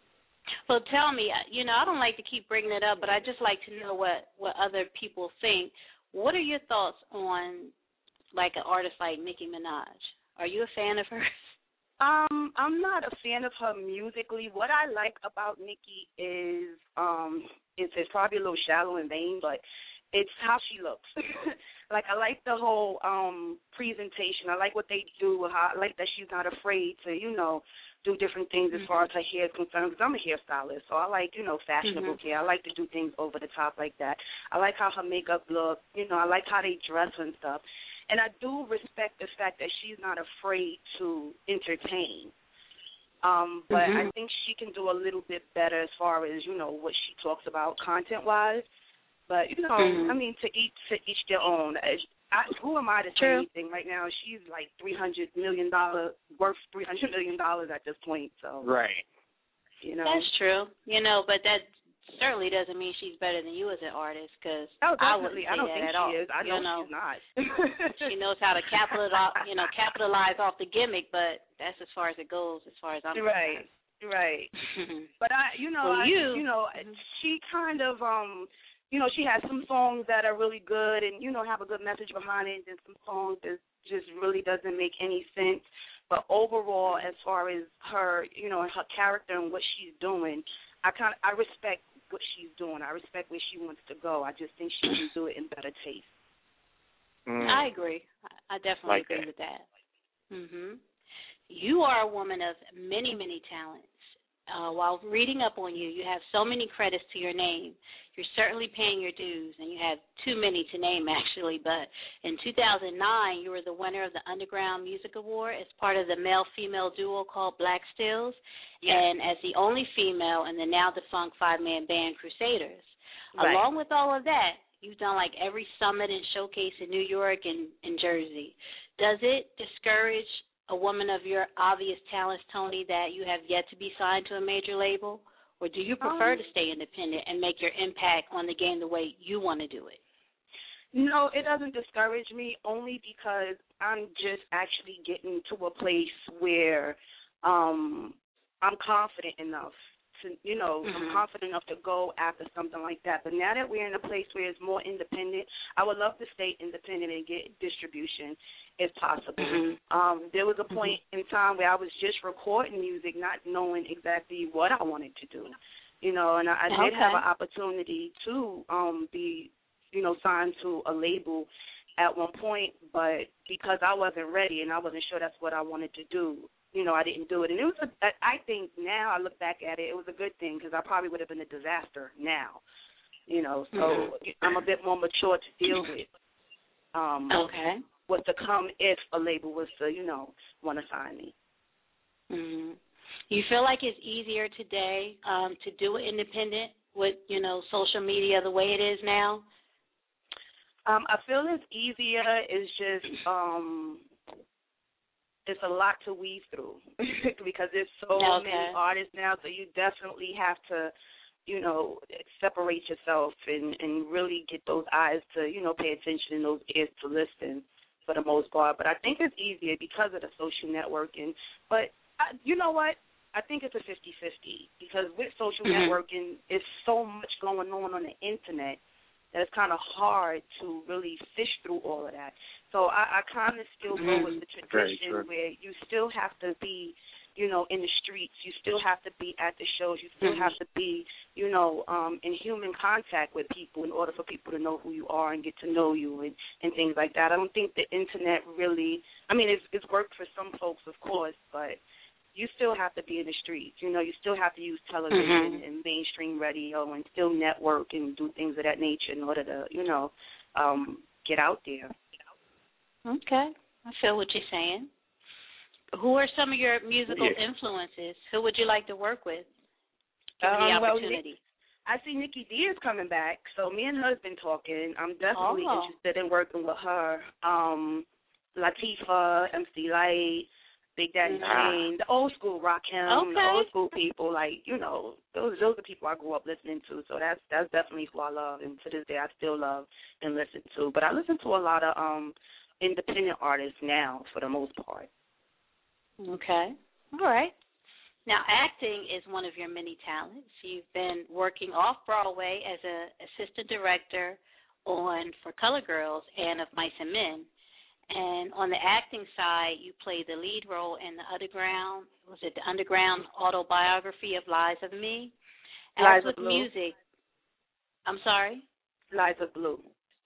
Well, tell me, you know, I don't like to keep bringing it up, but I just like to know what what other people think. What are your thoughts on, like, an artist like Nicki Minaj? Are you a fan of hers? Um, I'm not a fan of her musically. What I like about Nicki is, um, it's, it's probably a little shallow and vain, but it's how she looks. Like, I like the whole um presentation. I like what they do with her. I like that she's not afraid to, you know, do different things as far as her hair is concerned, because I'm a hairstylist, so I like, you know, fashionable mm-hmm. hair. I like to do things over the top like that. I like how her makeup look. You know, I like how they dress and stuff. And I do respect the fact that she's not afraid to entertain. Um, but mm-hmm. I think she can do a little bit better as far as, you know, what she talks about content-wise. But, you know, mm-hmm. I mean, to each, to each their own. I, who am I to say True. anything right now? She's like three hundred million dollars worth three hundred million dollars at this point. So right, you know that's true. You know, but that certainly doesn't mean she's better than you as an artist, because oh, I wouldn't definitely. say I don't that think at she all. is. I you know, know she's not. She knows how to capitalize, you know, capitalize off the gimmick, but that's as far as it goes, as far as I'm right, concerned. right. But I, you know, well, I, you, you know, she kind of, um, you know, she has some songs that are really good and you know have a good message behind it, and some songs that just really doesn't make any sense. But overall, as far as her, you know, her character and what she's doing, I kind of, I respect what she's doing. I respect where she wants to go. I just think she can do it in better taste. mm. I agree. I definitely Like agree that. with that. Mhm. You are a woman of many, many talents. Uh, while reading up on you, you have so many credits to your name. You're certainly paying your dues, and you have too many to name, actually. But in two thousand nine, you were the winner of the Underground Music Award as part of the male-female duo called Black Stills, Yes. and as the only female in the now-defunct five-man band Crusaders. Right. Along with all of that, you've done like every summit and showcase in New York and in Jersey. Does it discourage a woman of your obvious talents, Toni, that you have yet to be signed to a major label? Or do you prefer Um, to stay independent and make your impact on the game the way you want to do it? No, it doesn't discourage me, only because I'm just actually getting to a place where um, I'm confident enough to, you know, Mhm. I'm confident enough to go after something like that. But now that we're in a place where it's more independent, I would love to stay independent and get distribution if possible. Mhm. Um, there was a point in time where I was just recording music, not knowing exactly what I wanted to do, you know, and I, I did Okay. have an opportunity to um, be, you know, signed to a label at one point, but because I wasn't ready and I wasn't sure that's what I wanted to do, you know, I didn't do it. And it was, a, I think now I look back at it, it was a good thing because I probably would have been a disaster now, you know. So Mhm. I'm a bit more mature to deal with um, Okay. what's to come if a label was to, you know, want to sign me. Mhm. You feel like it's easier today um, to do it independent with, you know, social media the way it is now? Um, I feel it's easier. It's just um, it's a lot to weave through because there's so Okay. many artists now. So you definitely have to, you know, separate yourself and, and really get those eyes to, you know, pay attention and those ears to listen for the most part. But I think it's easier because of the social networking. But I, you know what? I think it's a fifty-fifty because with social Mhm. networking, it's so much going on on the Internet that it's kind of hard to really fish through all of that. So I, I kind of still go with the Very tradition true. where you still have to be, you know, in the streets. You still have to be at the shows. You still Mhm. have to be, you know, um, in human contact with people in order for people to know who you are and get to know you and, and things like that. I don't think the Internet really, I mean, it's, it's worked for some folks, of course, but you still have to be in the streets. You know, you still have to use television Mhm. and mainstream radio and still network and do things of that nature in order to, you know, um, get out there. Okay. I feel what you're saying. Who are some of your musical Yeah. influences? Who would you like to work with? Give me the Um, well, opportunity. Nick, I see Nikki D is coming back, so me and her have been talking. I'm definitely Oh. interested in working with her. Um, Latifah, M C Light, Big Daddy Ah. Kane, the old school Rakim, the Okay. old school people, like, you know, those those are people I grew up listening to. So that's that's definitely who I love, and to this day I still love and listen to. But I listen to a lot of um independent artists now, for the most part. Okay. All right. Now, acting is one of your many talents. You've been working off Broadway as an assistant director on For Color Girls and Of Mice and Men. And on the acting side, you played the lead role in the Underground, was it the Underground Autobiography of Lies of Me? As Liza with Blue. music, I'm sorry? Liza Blue.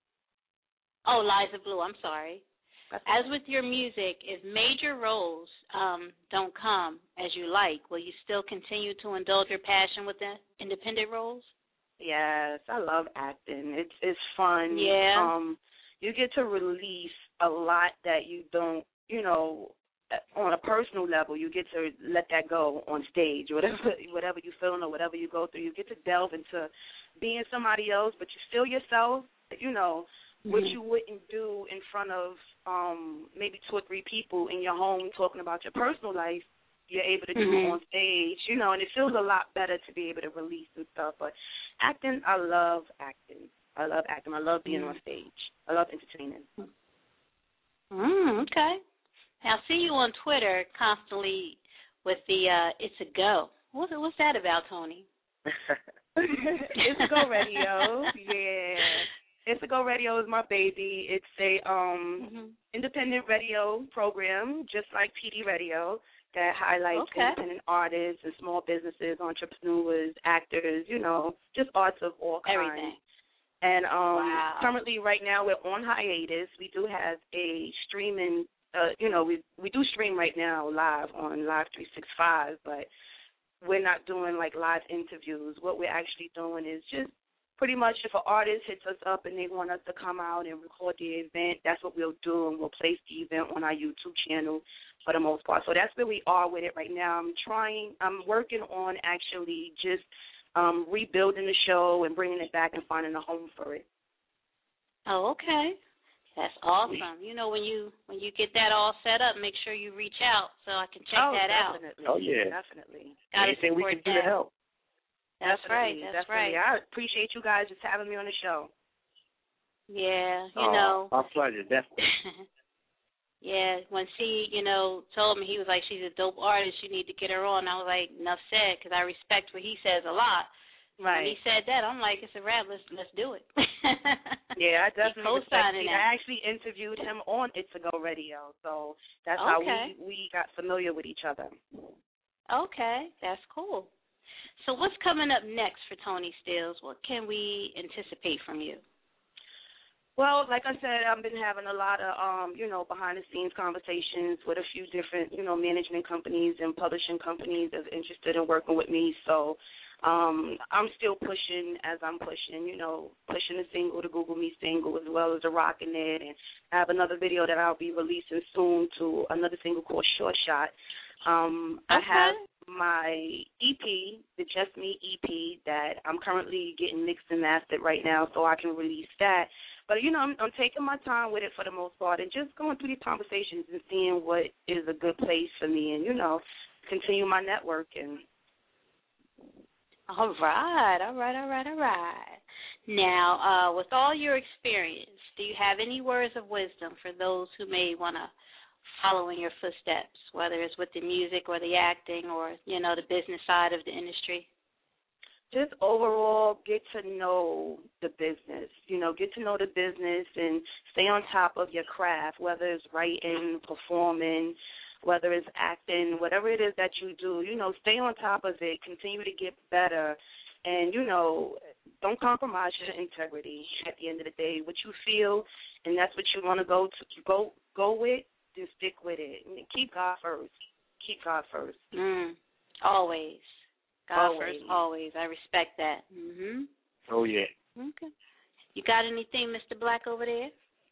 Oh, Liza Blue, I'm sorry. That's As with your music, if major roles um, don't come as you like, will you still continue to indulge your passion with the independent roles? Yes, I love acting. It's it's fun. Yeah. Um, you get to release a lot that you don't, you know, on a personal level. You get to let that go on stage, whatever whatever you feeling or whatever you go through. You get to delve into being somebody else, but you still yourself. You know, what you wouldn't do in front of um, maybe two or three people in your home talking about your personal life, you're able to do mm-hmm. on stage, you know, and it feels a lot better to be able to release and stuff. But acting, I love acting. I love acting. I love being mm. on stage. I love entertaining. Mm, okay. Now, I see you on Twitter constantly with the uh, It's a Go. What's, what's that about, Tony? It's a Go Radio. Yeah. It's a Go Radio is my baby. It's a um, mm-hmm. independent radio program, just like P D Radio, that highlights okay. independent artists and small businesses, entrepreneurs, actors, you know, just arts of all kinds. Everything. And um, wow. currently, right now, we're on hiatus. We do have a streaming, uh, you know, we we do stream right now live on Live three sixty-five, but we're not doing, like, live interviews. What we're actually doing is just pretty much if an artist hits us up and they want us to come out and record the event, that's what we'll do, and we'll place the event on our YouTube channel for the most part. So that's where we are with it right now. I'm trying, I'm working on actually just um, rebuilding the show and bringing it back and finding a home for it. Oh, okay. That's awesome. You know, when you when you get that all set up, make sure you reach out so I can check oh, that definitely. out. Oh, yeah. Definitely. Anything we can do that. to help. That's definitely, right. That's definitely. right. I appreciate you guys just having me on the show. Yeah, you oh, know. Our pleasure, definitely. Yeah, when she, you know, told me, he was like, she's a dope artist, you need to get her on. I was like, enough said, because I respect what he says a lot. Right. When he said that, I'm like, it's a rap, let's, let's do it. Yeah, I definitely respect it. that. I actually interviewed him on It's a Go Radio, so that's okay. how we, we got familiar with each other. Okay, that's cool. So what's coming up next for Toni Steeles? What can we anticipate from you? Well, like I said, I've been having a lot of, um, you know, behind-the-scenes conversations with a few different, you know, management companies and publishing companies that's interested in working with me. So um, I'm still pushing as I'm pushing, you know, pushing the single, the Google Me single, as well as the Rockin' It. And I have another video that I'll be releasing soon to another single called Short Shot. Um, okay. I have my E P, the Just Me E P, that I'm currently getting mixed and mastered right now, so I can release that. But, you know, I'm, I'm taking my time with it for the most part and just going through these conversations and seeing what is a good place for me and, you know, continue my networking. All right, all right, all right, all right. Now, uh, with all your experience, do you have any words of wisdom for those who may want to follow in your footsteps, whether it's with the music or the acting or, you know, the business side of the industry? Just overall get to know the business, you know, get to know the business and stay on top of your craft, whether it's writing, performing, whether it's acting, whatever it is that you do, you know, stay on top of it, continue to get better, and, you know, don't compromise your integrity at the end of the day. What you feel and that's what you want to go to go go with, then stick with it. And keep God first. Keep God first. Mm, always. God always. first, always. I respect that. Mhm. Oh yeah. Okay. You got anything, Mister Black, over there?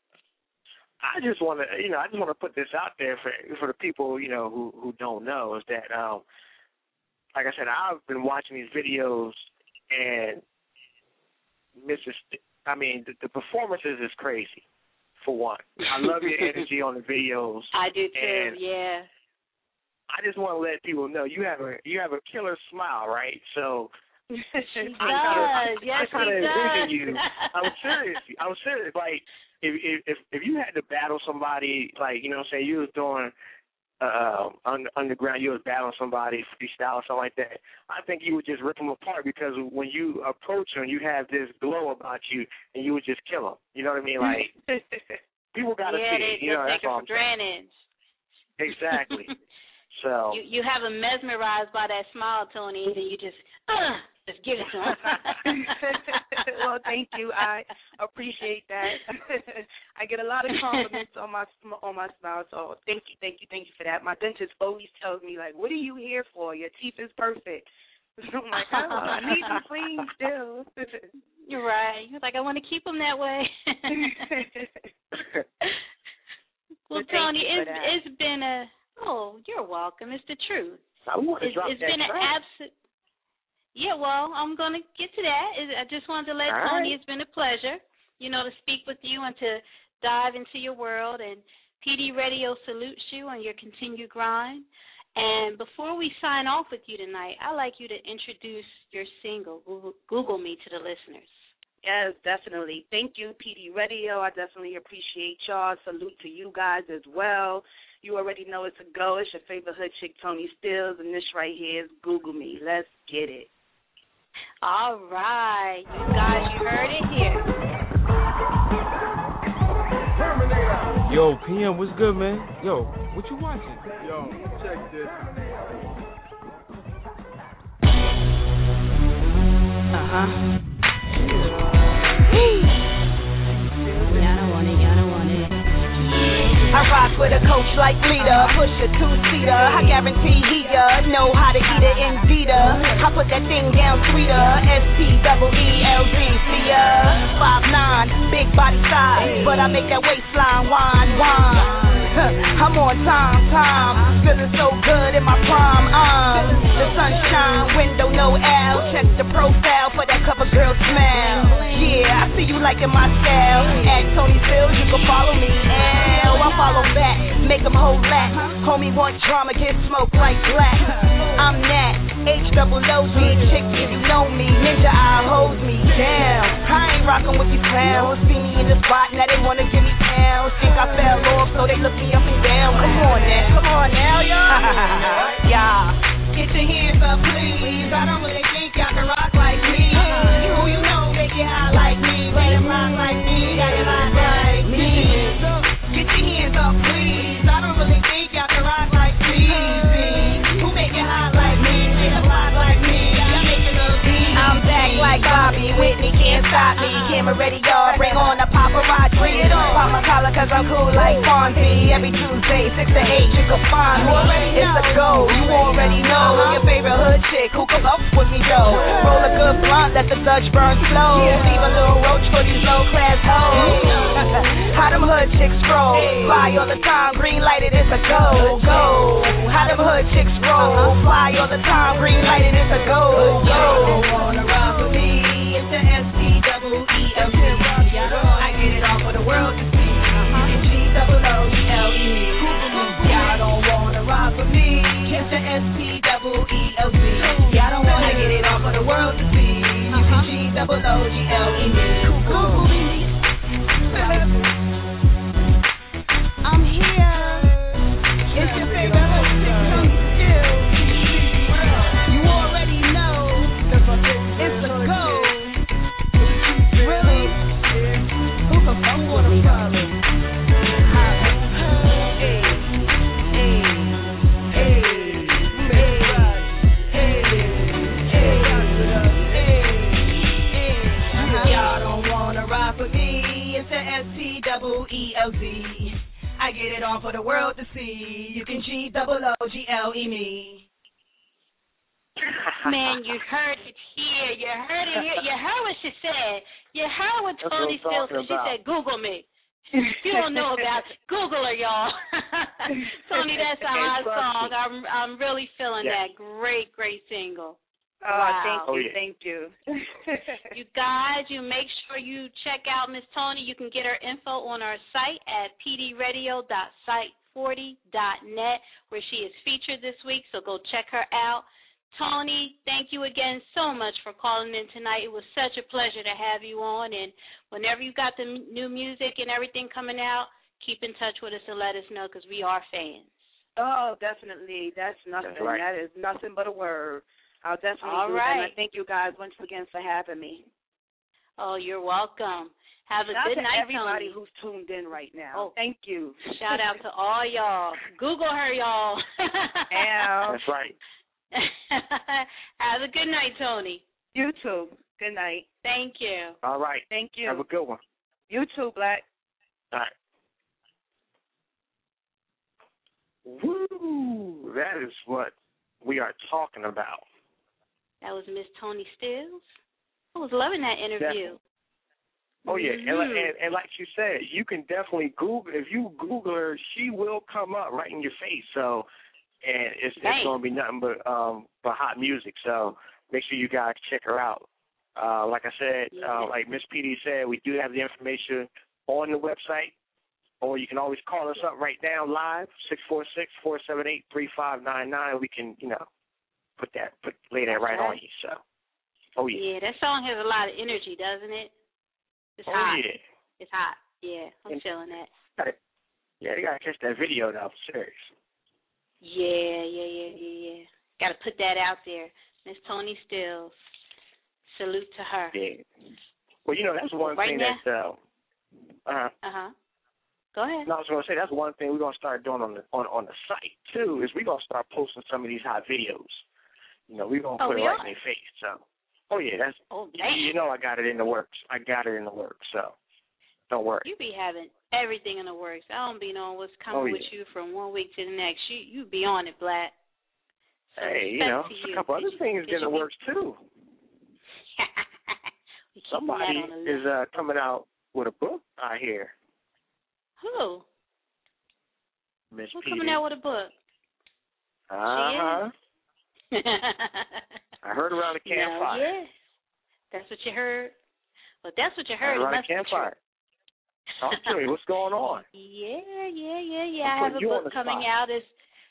I just want to, you know, I just want to put this out there for for the people, you know, who who don't know, is that, um, like I said, I've been watching these videos, and Missus St- I mean, the, the performances is crazy. For one, I love your energy on the videos. I do too. And yeah. I just want to let people know you have a you have a killer smile, right? So she I does. Kinda, yes, I kind of she envision does. you. I'm serious. I'm serious. Like if if if you had to battle somebody, like you know, say you was doing uh, un, underground, you was battling somebody freestyle or something like that. I think you would just rip them apart because when you approach them, you have this glow about you, and you would just kill them. You know what I mean? Like people got to yeah, see they, it. You know, they that's take it all for I'm granted. saying. Exactly. So you you have them mesmerized by that smile, Toni, and you just uh, just give it to them. Well, thank you. I appreciate that. I get a lot of compliments on my on my smile, so thank you, thank you, thank you for that. My dentist always tells me, like, "What are you here for? Your teeth is perfect." I'm like, "Oh, I need them clean still." You're right. You're like, I want to keep them that way. Well, Toni, it's it's been a oh, you're welcome. It's the truth. I want to it's, drop it's that been track. an absolute. Yeah, well, I'm going to get to that. I just wanted to let All Toni, right. it's been a pleasure. you know, to speak with you and to dive into your world. And P D Radio salutes you on your continued grind. And before we sign off with you tonight, I'd like you to introduce your single, Google, Google Me, to the listeners. Yes, definitely. Thank you, P D Radio. I definitely appreciate y'all. Salute to you guys as well. You already know it's a go. It's your favorite hood chick, Tony Stills, and this right here is Google Me. Let's get it. All right. You guys, you heard it here. Yo, P M, what's good, man? Yo, what you watching? Yo, check this. Uh-huh. Y'all don't want it, y'all don't want it. I rock with a coach like leader, push a two-seater. I guarantee he uh, know how to eat it in Vita. I put that thing down sweeter, S T E E L D. See ya, five nine, big body size, but I make that waistline wine, wine. I'm on time, time, feeling so good in my prime. Um, the sunshine, window, no L. Check the profile for that cover girl smile. Yeah, I see you liking my style. At Tony Stills, you can follow me. L, I follow back, make them hold back. Homie want drama, get smoked like black. I'm that H double O Z, chicks if you know me. Ninja eye holds me down. I ain't rockin' with these clowns. See me in the spot, now they wanna give me pounds. Think I fell off, so they look me up and down. Come on now, come on now, y'all. Yeah, get your hands up, please. I don't really think y'all can rock like me. Who you know make it high like me? Let it rock like me, got it rock like me. Get your hands up, please. I don't really think y'all can rock like me. Who make it high like me? Let it rock like me. Y'all make it look easy. I'm back like Bobby Whitney, can't stop me. Camera ready, y'all. Bring on the paparazzi. Pop my collar cause I'm cool like Fonzie. Every Tuesday, six to eight, you can find me. It's a go, you already know. Your favorite hood chick who come up with me, though. Roll a good blunt, let the Dutch burn slow. Leave a little roach for these low-class hoes. How them hood chicks roll? Fly all the time, green lighted, it's a go, go. How them hood chicks roll? Fly all the time, green lighted, it's a go, go. Wanna ride with me? It's the S T E E L T. I get it all for the world to see. G double O G L E. Y'all don't wanna ride with me? It's the S T E E L T. Y'all don't wanna get it all for the world to see. G double O G L E. I'm here. It's your favorite hood chick, Tony Stills. You already know. It's a go. Really? Who can fuck with a problem? Hey, hey, hey, hey, hey, hey. Y'all don't wanna ride with me? It's the S T E L Z. I get it on for the world to see. You can G double O G L E me. Man, you heard it here. You heard it here. You heard what she said. You heard what Tony Stills said. She said, Google me. If you don't know about it, Google her, y'all. Tony, that's a hot song. I'm I'm really feeling yes. that. Great, great single. Oh, wow. thank you, oh, yeah. thank you. You guys, you make sure you check out Miss Tony. You can get her info on our site at p d radio dot site forty dot net, where she is featured this week, so go check her out. Tony, thank you again so much for calling in tonight. It was such a pleasure to have you on, and whenever you got the m- new music and everything coming out, keep in touch with us and let us know, because we are fans. Oh, definitely. That's nothing. That's right. That is nothing but a word. I'll definitely All do right. that. And I thank you guys once again for having me. Oh, you're welcome. Have a Shout good to night, everybody Tony. who's tuned in right now. Oh, thank you. Shout out to all y'all. Google her, y'all. Ow. That's right. Have a good night, Tony. You too. Good night. Thank you. All right. Thank you. Have a good one. You too, Black. All right. Woo! That is what we are talking about. That was Miss Tony Stills. I was loving that interview. Definitely. Oh, yeah. Mm-hmm. And, and, and like you said, you can definitely Google. If you Google her, she will come up right in your face. So, and it's, it's going to be nothing but um but hot music. So make sure you guys check her out. Uh, like I said, Yeah. uh, like Miss P D said, we do have the information on the website, or you can always call us up right now live, six four six, four seven eight, three five nine nine. We can, you know, put that, put lay that right, right on you. So, oh yeah. Yeah, that song has a lot of energy, doesn't it? It's oh hot. yeah. It's hot. Yeah, I'm and, feeling that. Gotta, yeah, you gotta catch that video though. Serious. Yeah, yeah, yeah, yeah, yeah. Got to put that out there. Miss Toni Stills. Salute to her. Yeah. Well, you know, that's one right thing now, that. Uh huh. Uh huh. Go ahead. No, I was gonna say that's one thing we're gonna start doing on the on on the site too. Is we're gonna start posting some of these hot videos. You know, we're gonna oh, put it yeah? right in their face. So, oh yeah, that's. Oh, you, you know, I got it in the works. I got it in the works. So, don't worry. You be having everything in the works. I don't be knowing what's coming oh, yeah. with you from one week to the next. You you be on it, Black. So hey, you know, you. a couple other things in the be... works too. Somebody is uh, coming out with a book, I hear. Who? Miss Who's P D. coming out with a book? Uh-huh. I heard around the campfire. No, yeah. That's what you heard? Well, that's what you heard. Around the campfire. Talk to me. What's going on? Yeah, yeah, yeah, yeah. I'm I have a book coming spot. out. It's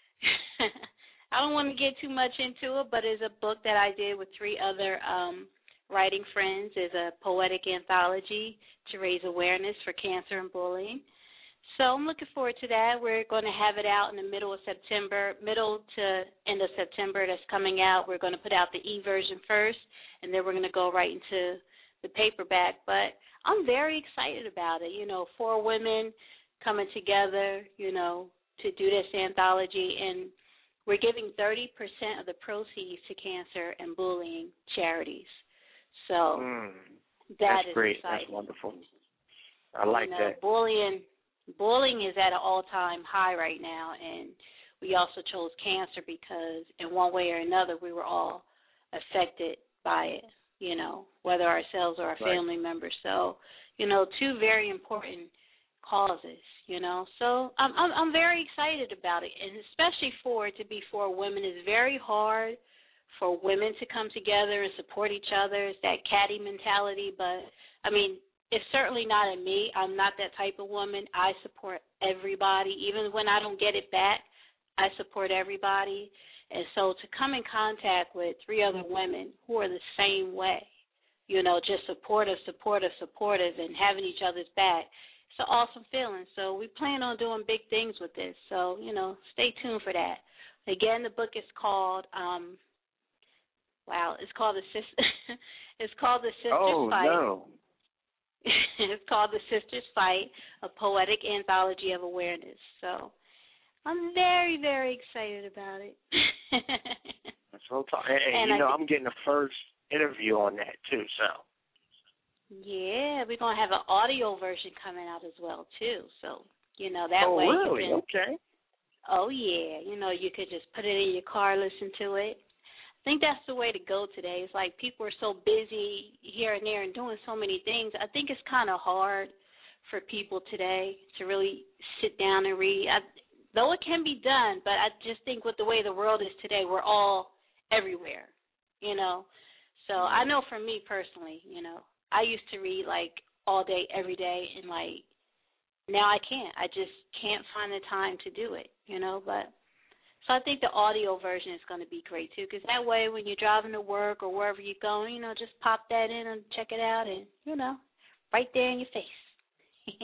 I don't want to get too much into it, but it's a book that I did with three other um, writing friends. It's a poetic anthology to raise awareness for cancer and bullying. So I'm looking forward to that. We're going to have it out in the middle of September, middle to end of September. That's coming out. We're going to put out the e-version first, and then we're going to go right into the paperback. But I'm very excited about it. You know, four women coming together, you know, to do this anthology, and we're giving thirty percent of the proceeds to cancer and bullying charities. So mm, that that's is great. exciting. That's wonderful. I like you know, that. Bullying, bullying is at an all-time high right now, and we also chose cancer because in one way or another we were all affected by it, you know, whether ourselves or our right. family members. So, you know, two very important causes, you know. So I'm, I'm I'm very excited about it, and especially for it to be for women. It's very hard for women to come together and support each other. It's that catty mentality, but, I mean, it's certainly not in me. I'm not that type of woman. I support everybody. Even when I don't get it back, I support everybody. And so to come in contact with three other women who are the same way, you know, just supportive, supportive, supportive, and having each other's back, it's an awesome feeling. So we plan on doing big things with this. So, you know, stay tuned for that. Again, the book is called, um, wow, it's called the Sister, it's called the Sisters oh, Fight. No. It's called The Sisters Fight, a poetic anthology of awareness. So I'm very, very excited about it. That's what I'm talking. And, and you I know, th- I'm getting the first interview on that too. So. Yeah, we're gonna have an audio version coming out as well too. So you know that oh, way. Oh really? You can, okay. Oh yeah, you know you could just put it in your car, listen to it. I think that's the way to go today. It's like people are so busy here and there and doing so many things. I think it's kind of hard for people today to really sit down and read. I, though it can be done, but I just think with the way the world is today, we're all everywhere, you know. So I know for me personally, you know, I used to read like all day, every day, and like now I can't. I just can't find the time to do it, you know, but so I think the audio version is going to be great, too, because that way when you're driving to work or wherever you're going, you know, just pop that in and check it out and, you know, right there in your face.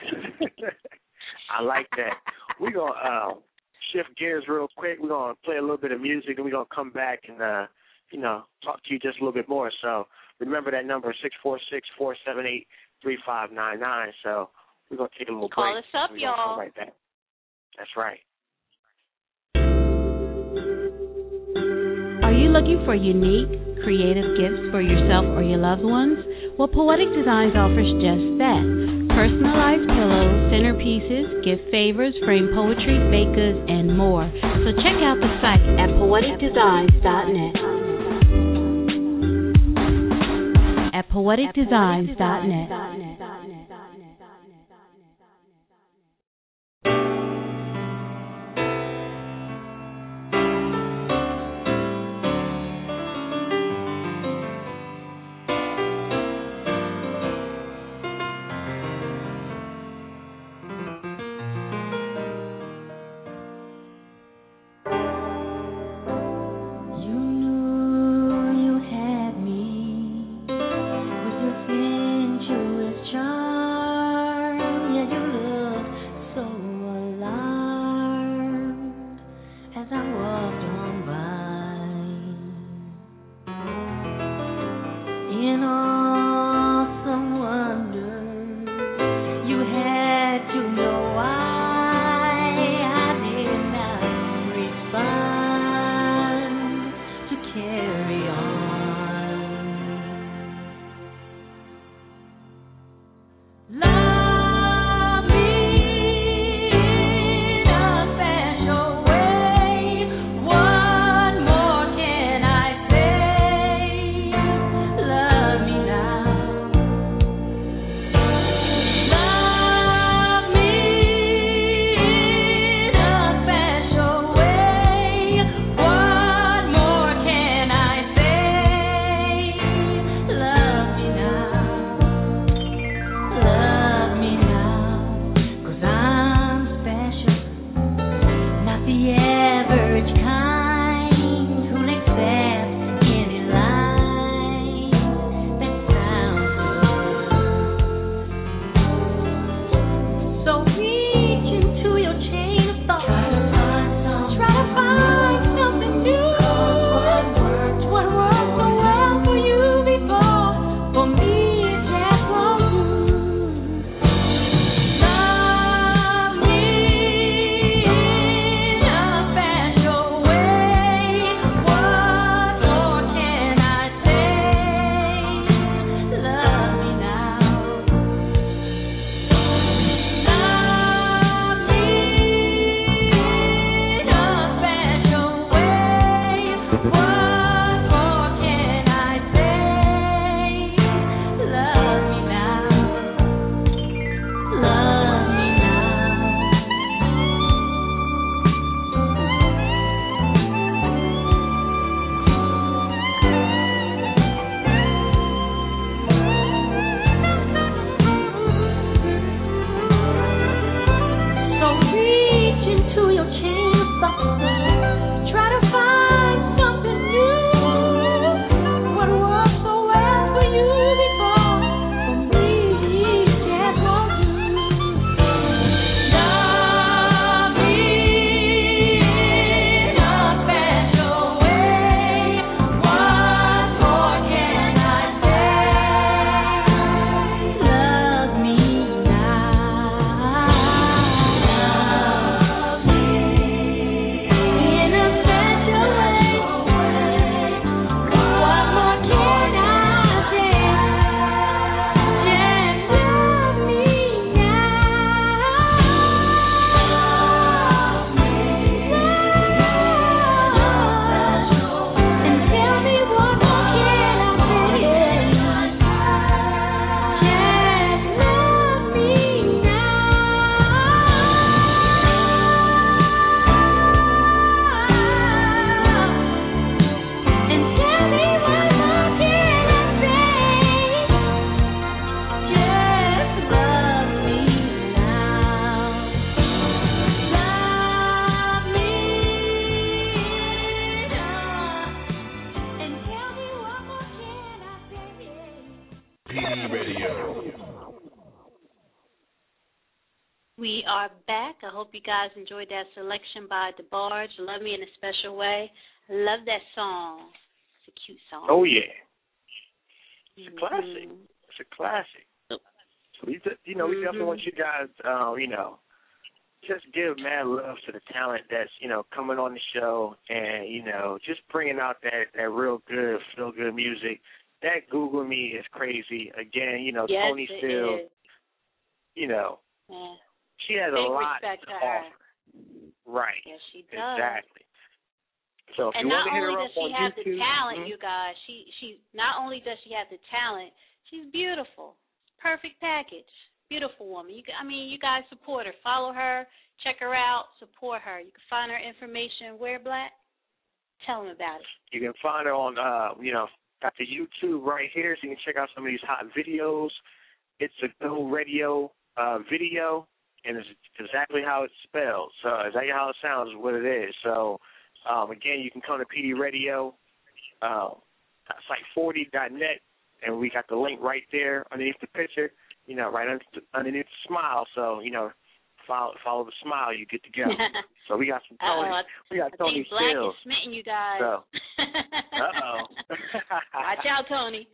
I like that. We're going to uh, shift gears real quick. We're going to play a little bit of music, and we're going to come back and, uh, you know, talk to you just a little bit more. So remember that number, six four six, four seven eight, three five nine nine. So we're going to take a little Call break. us up, we're y'all. Come right back. That's right. Are you looking for unique, creative gifts for yourself or your loved ones? Well, Poetic Designs offers just that. Personalized pillows, centerpieces, gift favors, frame poetry, baked goods, and more. So check out the site at poetic designs dot net. At poetic designs dot net. P D Radio. We are back. I hope you guys enjoyed that selection by DeBarge. Love Me in a Special Way. I love that song. It's a cute song. Oh, yeah. It's mm-hmm. a classic. It's a classic. So we, you know, we definitely want you guys, uh, you know, just give mad love to the talent that's, you know, coming on the show and, you know, just bringing out that, that real good, feel-good music. That Google Me is crazy. Again, you know, yes, Tony Steele, is. you know, yeah. she has Big a lot respect to to her. offer. Right. Yes, she does. Exactly. So if and you not want to hit only her does up she on have YouTube, the talent, mm-hmm. you guys, she she not only does she have the talent, she's beautiful. Perfect package. Beautiful woman. You, I mean, you guys support her. Follow her. Check her out. Support her. You can find her information where, Black? Tell them about it. You can find her on, uh, you know, got the YouTube right here, so you can check out some of these hot videos. It's a Go Radio uh, video, and it's exactly how it's spelled. So exactly how it sounds is what it is. So, um, again, you can come to P D Radio, uh, site forty dot net, and we got the link right there underneath the picture, you know, right under, underneath the smile. So, you know, follow follow the smile, you get to go. So we got some Tony. Uh-oh, we got I Tony think Black Steele. is smitten, you guys. So, uh-oh. Watch out, Tony.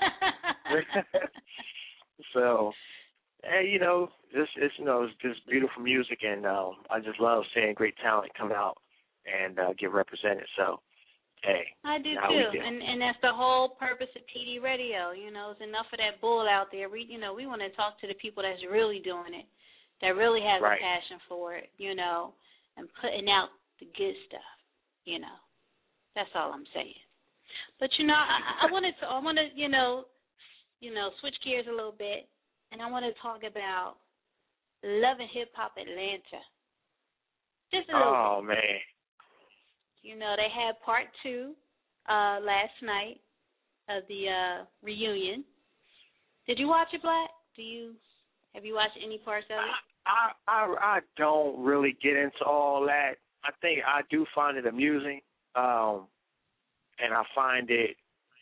So, hey, you know, this it's you know it's just beautiful music, and um, I just love seeing great talent come out and uh, get represented. So, hey, I do how too, we do. and and that's the whole purpose of P D Radio. You know, it's enough of that bull out there. We, you know, we want to talk to the people that's really doing it, that really have right. a passion for it. You know, and putting out the good stuff. You know, that's all I'm saying. But you know, I, I wanted to, I want to, you know, you know, switch gears a little bit, and I want to talk about Love and Hip Hop Atlanta. Just a little Oh bit. man. You know, they had part two uh, last night of the uh, reunion. Did you watch it, Black? Do you have you watched any parts of it? I I I don't really get into all that. I think I do find it amusing, um, and I find it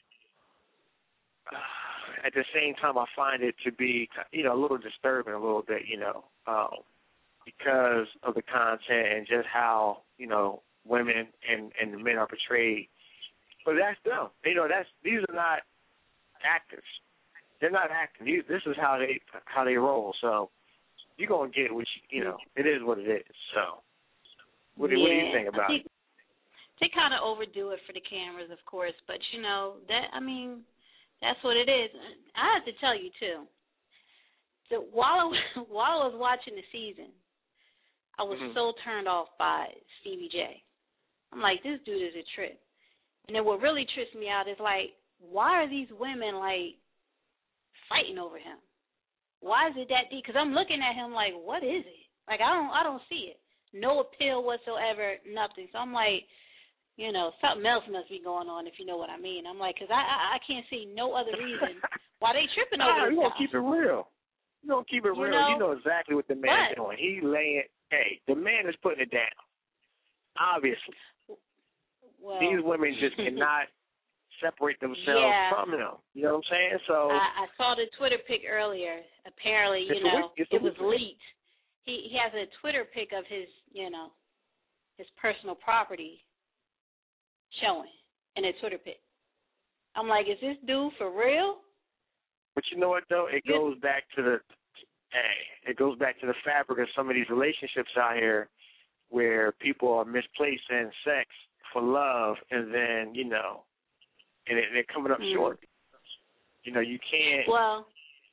uh, at the same time I find it to be, you know, a little disturbing a little bit, you know, um, because of the content and just how, you know, women and, and the men are portrayed. But that's them. You know, that's these are not actors. They're not acting. These, this is how they how they roll. So you're gonna get what you, you know. It is what it is. So what, do, yeah, what do you think about think it? They kind of overdo it for the cameras, of course, but you know that. I mean, that's what it is. I have to tell you too. So while I, while I was watching the season, I was mm-hmm. so turned off by Stevie J. I'm like, this dude is a trip. And then what really trips me out is like, why are these women like fighting over him? Why is it that deep? Because I'm looking at him like, what is it? Like I don't, I don't see it. No appeal whatsoever, nothing. So I'm like, you know, something else must be going on if you know what I mean. I'm like, because I, I I can't see no other reason why they tripping over nah, this you guy. gonna keep it real. You gonna keep it You real. know? You know exactly what the man's But, doing. He laying. Hey, the man is putting it down. Obviously, well, these women just cannot separate themselves yeah. from him. You know what I'm saying? So I, I saw the Twitter pic earlier. Apparently, you it's know, a, it's it a was leaked. He he has a Twitter pic of his, you know, his personal property showing in a Twitter pic. I'm like, is this dude for real? But you know what though? It you, goes back to the hey, it goes back to the fabric of some of these relationships out here where people are misplacing sex for love, and then you know, and it, they're coming up mm. short. You know, you can't. Well,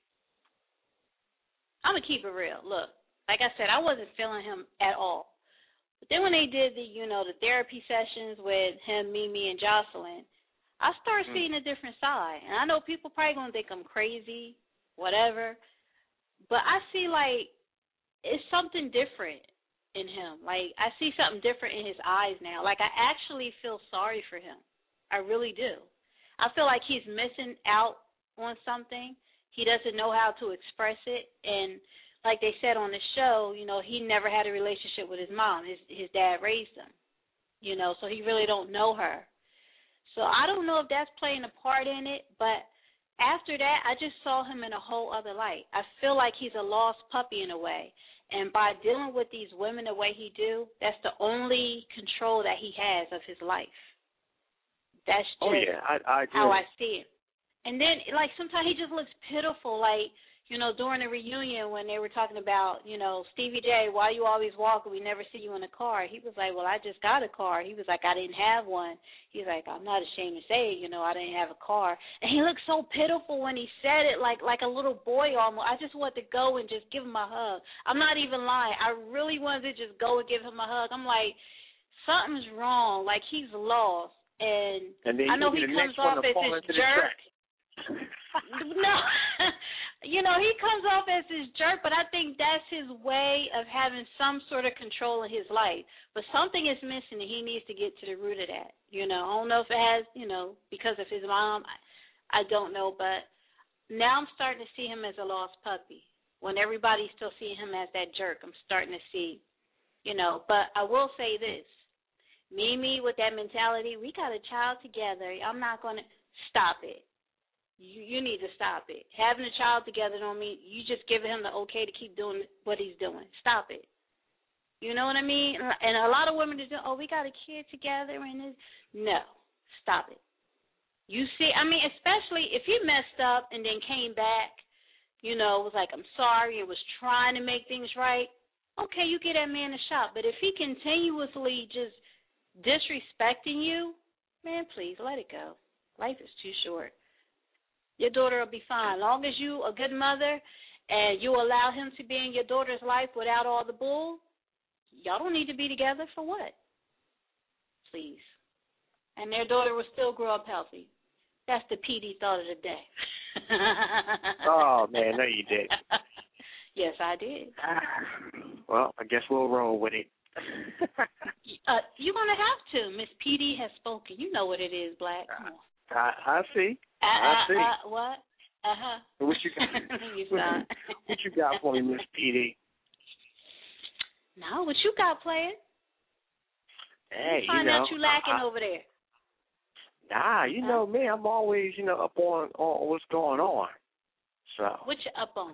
I'm gonna keep it real. Look, like I said, I wasn't feeling him at all. But then when they did the, you know, the therapy sessions with him, Mimi, and Jocelyn, I started mm. seeing a different side. And I know people probably gonna think I'm crazy, whatever, but I see like it's something different in him. Like I see something different in his eyes now. Like I actually feel sorry for him. I really do. I feel like he's missing out on something. He doesn't know how to express it, and like they said on the show, you know, he never had a relationship with his mom. His his dad raised him, you know, so he really don't know her. So I don't know if that's playing a part in it, but after that, I just saw him in a whole other light. I feel like he's a lost puppy in a way. And by dealing with these women the way he do, that's the only control that he has of his life. That's just oh, yeah. I, I agree. how I see it. And then, like, sometimes he just looks pitiful, like, you know, during the reunion when they were talking about, you know, Stevie J, why you always walking? We never see you in a car. He was like, well, I just got a car. He was like, I didn't have one. He's like, I'm not ashamed to say, you know, I didn't have a car. And he looked so pitiful when he said it, like like a little boy almost. I just wanted to go and just give him a hug. I'm not even lying. I really wanted to just go and give him a hug. I'm like, something's wrong. Like, he's lost. And, and then I know he comes off as this jerk. No. You know, he comes off as this jerk, but I think that's his way of having some sort of control in his life. But something is missing, and he needs to get to the root of that. You know, I don't know if it has, you know, because of his mom. I, I don't know, but now I'm starting to see him as a lost puppy. When everybody's still seeing him as that jerk, I'm starting to see, you know. But I will say this. Mimi, with that mentality, we got a child together. I'm not going to stop it. You you need to stop it. Having a child together don't mean you just giving him the okay to keep doing what he's doing. Stop it. You know what I mean? And a lot of women just do, oh, we got a kid together and this. No, stop it. You see, I mean, especially if he messed up and then came back, you know, was like, I'm sorry, and was trying to make things right. Okay, you get that man a shot. But if he continuously just disrespecting you, man, please let it go. Life is too short. Your daughter will be fine. Long as you a good mother and you allow him to be in your daughter's life without all the bull, y'all don't need to be together for what? Please. And their daughter will still grow up healthy. That's the P D thought of the day. Oh, man, no you did. Yes, I did. Well, I guess we'll roll with it. uh, you're going to have to. Miss P D has spoken. You know what it is, Black. Come on. I, I see. Uh, I see. Uh, uh, what? Uh-huh. What you got? you what, what you got for me, Miss P D? No, what you got, player? Hey, you find you know, out you lacking I, over there. Nah, you huh? know me. I'm always, you know, up on, on what's going on. So. What you up on?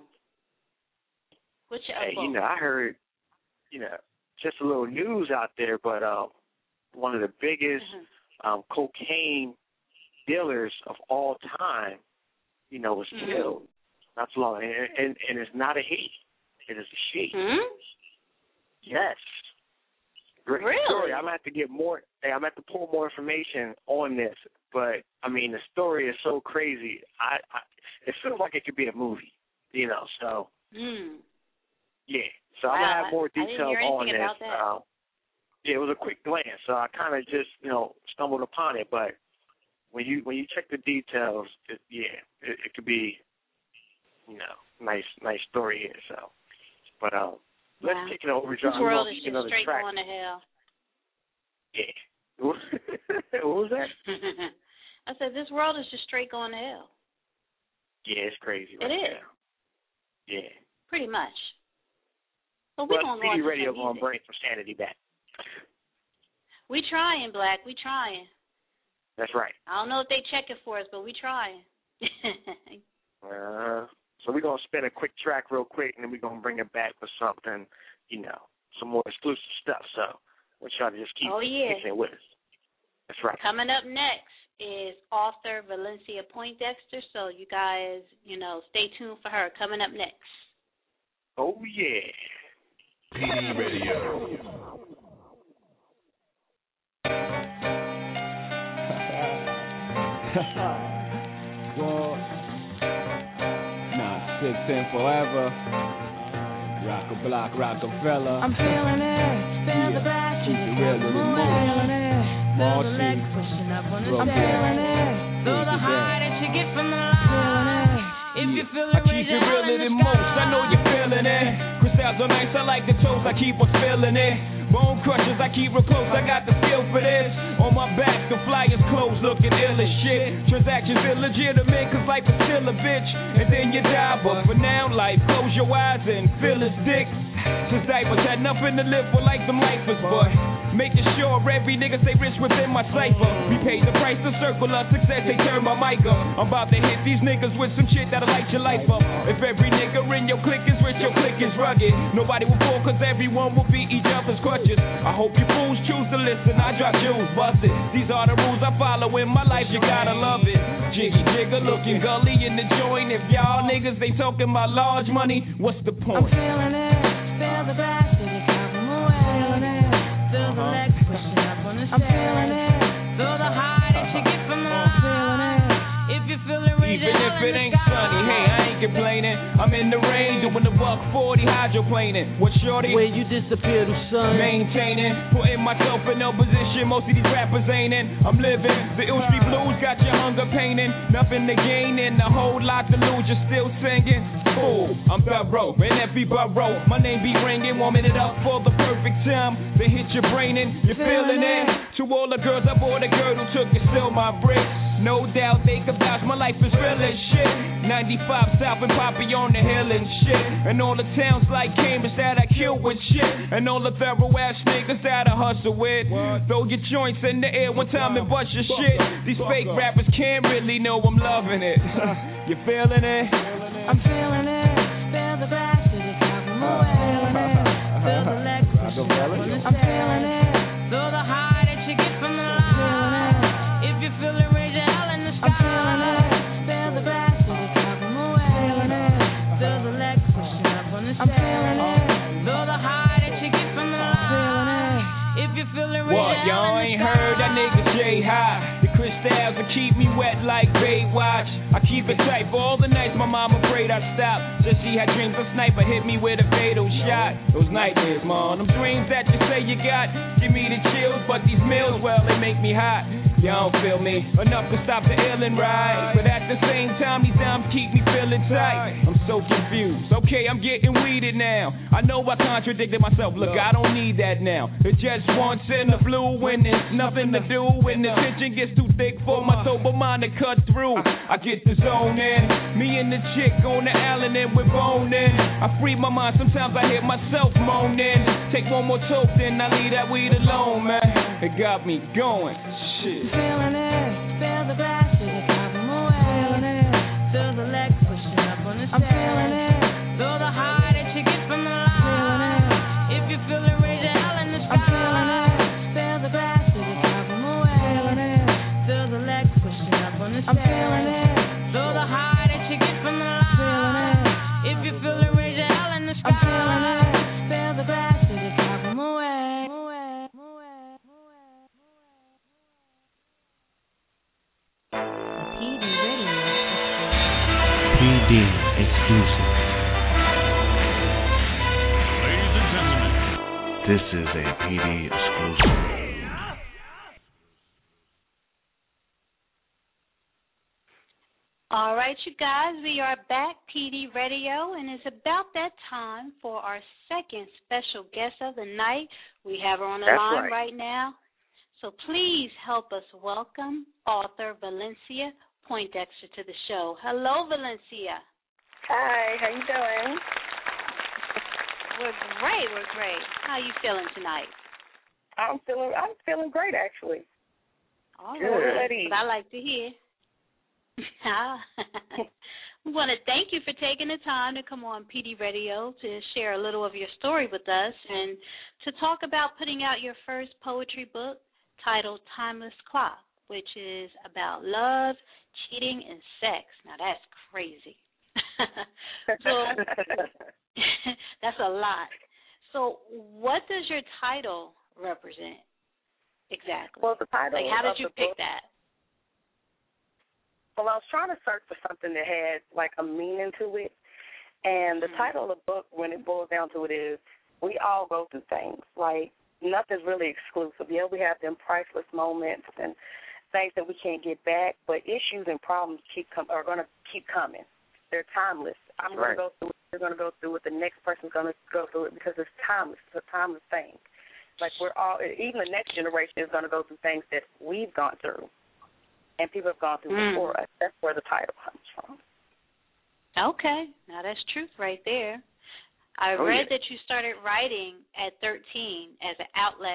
What you hey, up on? you know, I heard, you know, just a little news out there, but um, one of the biggest mm-hmm. um, cocaine dealers of all time, you know, was mm-hmm. killed. Not too long, and, and and it's not a he, it is a she. Hmm? Yes. Great really? story. I'm gonna have to get more. Hey, I'm gonna have to pull more information on this, but I mean, the story is so crazy. I, I it feels like it could be a movie, you know. So. Hmm. Yeah. So wow, I'm gonna have more details I didn't hear on anything this. About that. Um, yeah, it was a quick glance, so I kind of just, you know, stumbled upon it, but. When you when you check the details, it, yeah, it, it could be, you know, nice nice story here. So, but um, let's wow. take it over. This world is just straight track. going to hell. Yeah. What was that? I said this world is just straight going to hell. Yeah, it's crazy. Right it is. now. Yeah. Pretty much. But we well, gonna go P D Radio some gonna bring some sanity back. We trying, Black. We trying. That's right. I don't know if they check it for us, but we trying. uh, so we're going to spin a quick track real quick, and then we're going to bring it back with something, you know, some more exclusive stuff. So I want y'all to just keep oh, yeah. kicking it with us. That's right. Coming up next is author Valencia Poindexter, so you guys, you know, stay tuned for her. Coming up next. Oh, yeah. P D Radio. Well, nah, six ten forever. Rock a block, Rockefeller. I'm feeling it. Feel the back, keep it real with the feeling it. Feel the leg pushing up on the I'm feeling it. Feel the high that you get from the line. If you feel it, I keep it realer than most. I know you're feeling it. Crystals are nice. I like the toes. I keep on feeling it. Bone crushers, I keep real close, I got the feel for this. On my back, the flyers closed, looking ill as shit. Transactions illegitimate, cause life is still a bitch. And then you die, but for now, life, close your eyes and feel his dick. Since diapers had nothing to live for like them lifers, but making sure every nigga stay rich within my cipher. We paid the price to circle of success, they turn my mic up. I'm about to hit these niggas with some shit that'll light your life up. If every nigga in your clique is rich, your clique is rugged. Nobody will fall cause everyone will be each other's crutches. I hope you fools choose to listen, I drop jewels, bust it. These are the rules I follow in my life, you gotta love it. Jiggy jigger looking gully in the joint. If y'all niggas ain't talking about large money, what's the point? I'm feeling it, feel the bass, feel the top of my way. Feel the legs pushing up on the stage. I'm feeling it, feel the high that you get from the line. If you feel it, even if it ain't sunny, hey, I ain't complaining. I'm in the rain doing the buck forty hydroplaning. What shorty? Where you disappear to, son? Maintaining, putting myself in no position most of these rappers ain't in. I'm living, the ill street blues got your hunger painting. Nothing to gain and a whole lot to lose, you're still singing. Fool, I'm thorough, in every borough. My name be ringing, warming it up for the perfect time. They hit your brain and you're feeling it. To all the girls, I bought a girl who took and steal my bricks. No doubt they could vouch, my life is real as shit. ninety-five South and Poppy on the hill and shit. And all the towns like Cambridge that I kill with shit. And all the thorough ass niggas that I hustle with. Throw your joints in the air one time and bust your shit. These fake rappers can't really know I'm loving it. You feeling it? I'm feeling it. Feel the bass, feel the top of my way. Feel the legs pushing up on the stage. I'm feeling it. Feel the high that you get from the line. If you feel it, raise your hell in the sky. I'm feeling it. Feel the bass, feel the top of my way. Feel the legs pushing up on the stage. I'm feeling it. Feel the high that you get from the line. If you feel it, raise your hell in the sky. What, y'all ain't heard that nigga Jay High? The crystals will keep me wet like Baywatch. I keep it tight for all the nights my mom afraid I stop. Just she had dreams a sniper hit me with a fatal shot. Those nightmares, man, them dreams that you say you got give me the chills, but these meals, well, they make me hot. Y'all don't feel me enough to stop the illin' ride, but at the same time these dimes keep me feeling tight. I'm so confused. Okay, I'm getting weeded now. I know I contradicted myself. Look, I don't need that now. It's just once in the blue when there's nothing to do. When the tension gets too thick for my sober mind to cut through, I get the zone in. Me and the chick on the island and we're boning. I free my mind. Sometimes I hear myself moaning. Take one more toke, then I leave that weed alone, man. It got me going. Shit. Feeling it, feel the bass, feel the top of my way. Feel the legs pushing up on the stage. I'm feeling it, feel the high that you get from the line. If you feel it, raise your hell in the sky. I'm feeling it, feel the bass, feel the top of my way. Feel the legs pushing up on the stage. I'm feeling it, feel the high that you get from the line. If you feel it, raise your hell in the sky. I'm feeling it, feel the bass, feel the top of my way. P D exclusive. Ladies and gentlemen, this is a P D exclusive. All right, you guys, we are back, P D Radio, and it's about that time for our second special guest of the night. We have her on the That's line right. right now. So please help us welcome author Valencia Poindexter to the show. Hello, Valencia. Hi, how you doing? We're great, we're great. How are you feeling tonight? I'm feeling I'm feeling great actually. All Good. right, that's what I like to hear. We want to thank you for taking the time to come on P D Radio to share a little of your story with us and to talk about putting out your first poetry book titled Timeless Clock, which is about love, cheating, and sex. Now, that's crazy. So that's a lot. So what does your title represent exactly? Well, the title like, how did of you the pick book, that? Well, I was trying to search for something that had, like, a meaning to it. And the mm-hmm. title of the book, when it boils down to it, is we all go through things. Like, nothing's really exclusive. Yeah, we have them priceless moments and things that we can't get back, but issues and problems keep com- are going to keep coming. They're timeless. I'm right. going to go through it. You're going to go through it. The next person's going to go through it because it's timeless. It's a timeless thing. Like, we're all, even the next generation is going to go through things that we've gone through and people have gone through mm. before us. That's where the title comes from. Okay. Now, that's truth right there. I oh, read yeah. that you started writing at thirteen as an outlet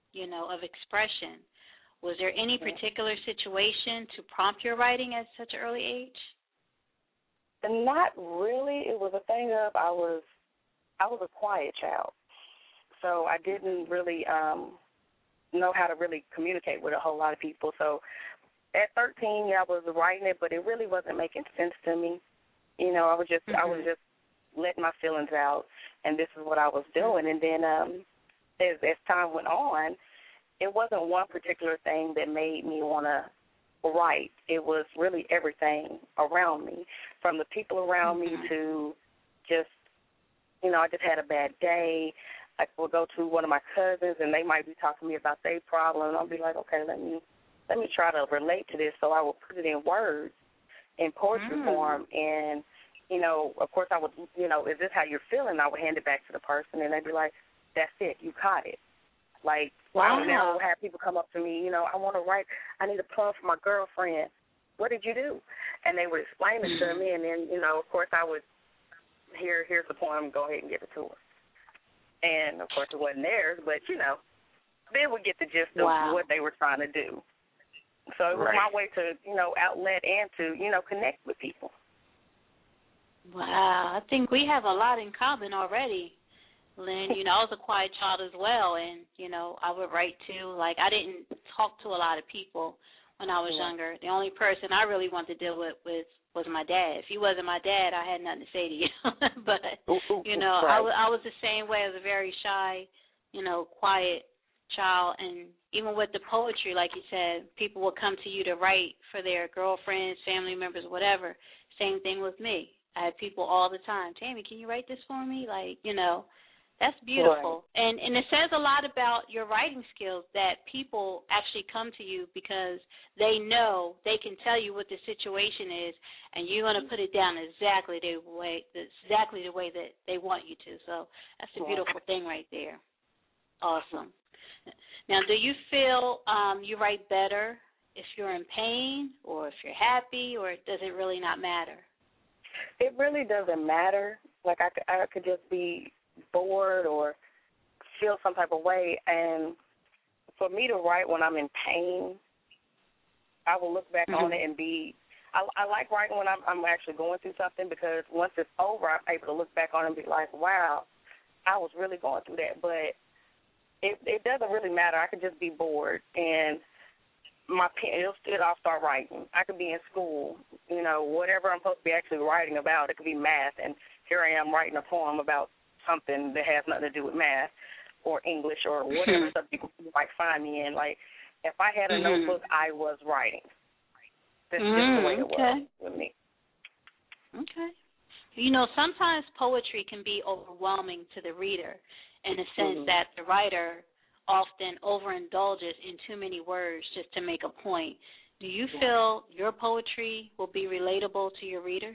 you know, of expression. Was there any particular situation to prompt your writing at such an early age? Not really. It was a thing of I was I was a quiet child, so I didn't really um, know how to really communicate with a whole lot of people. So at thirteen, yeah, I was writing it, but it really wasn't making sense to me. You know, I was just mm-hmm. I was just letting my feelings out, and this is what I was doing. And then um, as as time went on, it wasn't one particular thing that made me want to write. It was really everything around me, from the people around mm-hmm. me to just, you know, I just had a bad day. I would go to one of my cousins, and they might be talking to me about their problem, and I'll be like, okay, let me let me try to relate to this. So I would put it in words, in poetry mm. form, and, you know, of course I would, you know, is this how you're feeling? I would hand it back to the person, and they'd be like, that's it, you caught it. Like, wow. Now I would have people come up to me, you know, I want to write, I need a poem for my girlfriend. What did you do? And they would explain it to me, and then, you know, of course I would, here, here's the poem, go ahead and give it to her. And, of course, it wasn't theirs, but, you know, they would get the gist of wow. what they were trying to do. So it was right. my way to, you know, outlet and to, you know, connect with people. Wow. I think we have a lot in common already. Lynn, you know, I was a quiet child as well, and, you know, I would write too. Like, I didn't talk to a lot of people when I was yeah. younger. The only person I really wanted to deal with was, was my dad. If he wasn't my dad, I had nothing to say to you. But, you know, right. I, w- I was the same way. I was a very shy, you know, quiet child. And even with the poetry, like you said, people would come to you to write for their girlfriends, family members, whatever. Same thing with me. I had people all the time, Tammy, can you write this for me? Like, you know. That's beautiful. Right. And and it says a lot about your writing skills that people actually come to you because they know they can tell you what the situation is, and you're going to put it down exactly the way exactly the way that they want you to. So that's a beautiful thing right there. Awesome. Now, do you feel um, you write better if you're in pain or if you're happy, or does it really not matter? It really doesn't matter. Like I could, I could just be bored or feel some type of way, and for me to write when I'm in pain, I will look back mm-hmm. on it and be I, I like writing when I'm, I'm actually going through something, because once it's over, I'm able to look back on it and be like, wow, I was really going through that. But it it doesn't really matter. I could just be bored, and my pen, it'll still, I'll start writing. I could be in school, you know, whatever I'm supposed to be actually writing about. It could be math, and here I am writing a poem about something that has nothing to do with math or English or whatever subject you might find me in. Like, if I had a mm-hmm. notebook, I was writing. That's mm, just the way it okay. was with me. Okay. You know, sometimes poetry can be overwhelming to the reader in the sense mm-hmm. that the writer often overindulges in too many words just to make a point. Do you feel your poetry will be relatable to your readers?